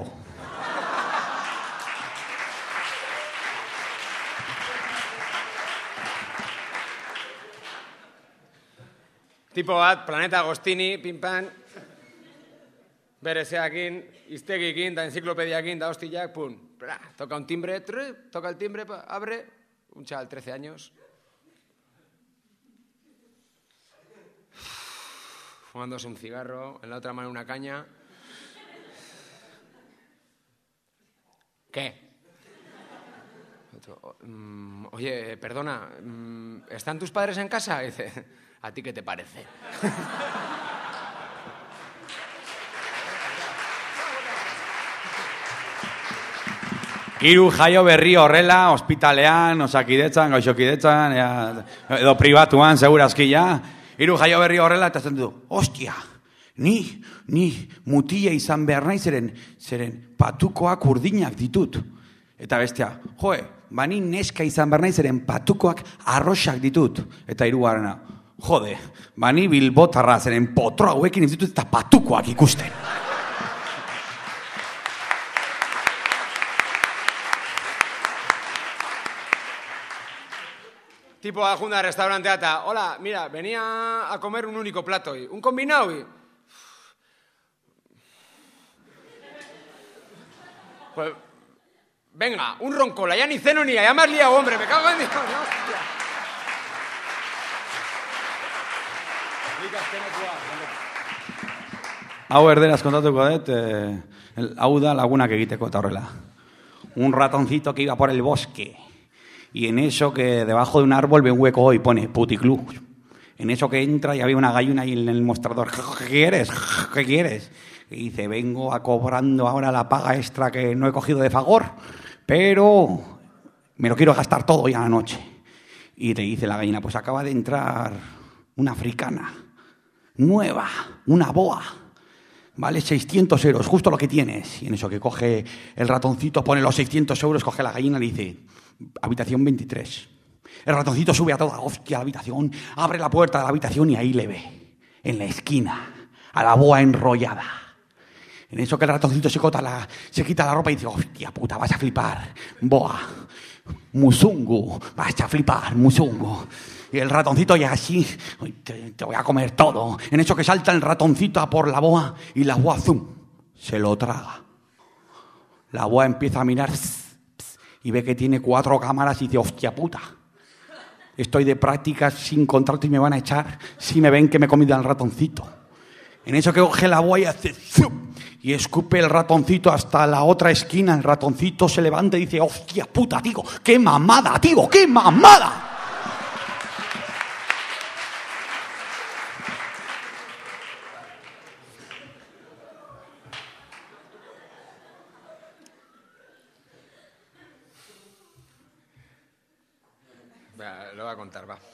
Tipo bat, Planeta Agostini, pinpan, berezeakin, iztegikin, da enciclopediakin, da hostiak, pum. Bra, toca un timbre, tru, toca el timbre, abre, un chaval, trece años. Fumándose un cigarro, en la otra mano una caña. ¿Qué? Otro, mm, oye, perdona, mm, ¿están tus padres en casa? Y dice, ¿a ti qué te parece? Hiru jaio berri horrela, ospitalean, osakidetzan, gaixokidetzan, ea, edo pribatuan, segurazki ja. Hiru jaio berri horrela, eta zen du, ostia, ni, ni mutila izan behar nahi zeren, zeren patukoak urdinak ditut. Eta bestea, joe, bani neska izan behar nahi zeren patukoak arroxak ditut. Eta hirugarrena, jode, bani bilbotarra zeren potro hauekin ez ditut eta patukoak ikusten. Tipo a junta de restaurante ata, hola, mira, venía a comer un único plato y un combinado y... Pues, venga, un roncola, ya ni ceno ni ya me has liado, hombre, me cago en Dios, no, hostia. Hau erderaz kontatuko dut, eh, hau da lagunak egiteko eta horrela. Un ratoncito que iba por el bosque. Y en eso que debajo de un árbol ve un hueco y pone puticlub. En eso que entra y había una gallina ahí en el mostrador. ¿Qué quieres? ¿Qué quieres? Y dice, vengo a cobrando ahora la paga extra que no he cogido de favor, pero me lo quiero gastar todo ya la noche. Y te dice la gallina, pues acaba de entrar una africana, nueva, una boa. Vale seiscientos euros, justo lo que tienes. Y en eso que coge el ratoncito, pone los seiscientos euros, coge la gallina y le dice... Habitación veintitrés. El ratoncito sube a toda hostia a la habitación, abre la puerta de la habitación y ahí le ve, en la esquina, a la boa enrollada. En eso que el ratoncito se, cota la, se quita la ropa y dice, hostia puta, vas a flipar, boa, musungu, vas a flipar, musungu. Y el ratoncito ya así, te, te voy a comer todo. En eso que salta el ratoncito a por la boa y la boa, zoom, se lo traga. La boa empieza a mirar... Y ve que tiene cuatro cámaras y dice, hostia puta, estoy de prácticas sin contrato y me van a echar si me ven que me he comido al ratoncito. En eso que coge la boa y hace ¡zum! Y escupe el ratoncito hasta la otra esquina. El ratoncito se levanta y dice, hostia puta, tío, qué mamada, tío, qué mamada. Lo voy a contar, va.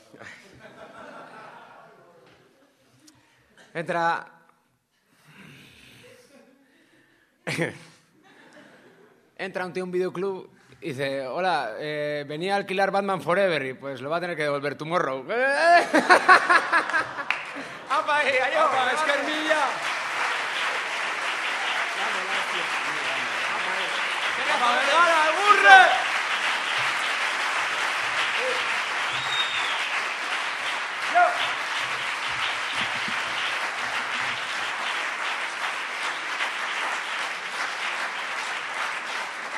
Entra... Entra un tío a un videoclub Dice, hola, eh, venía a alquilar Batman Forever y pues lo va a tener que devolver Tomorrow. ¡Apa, ahí, ahí, ¡apa, esquermilla! ¡Apa,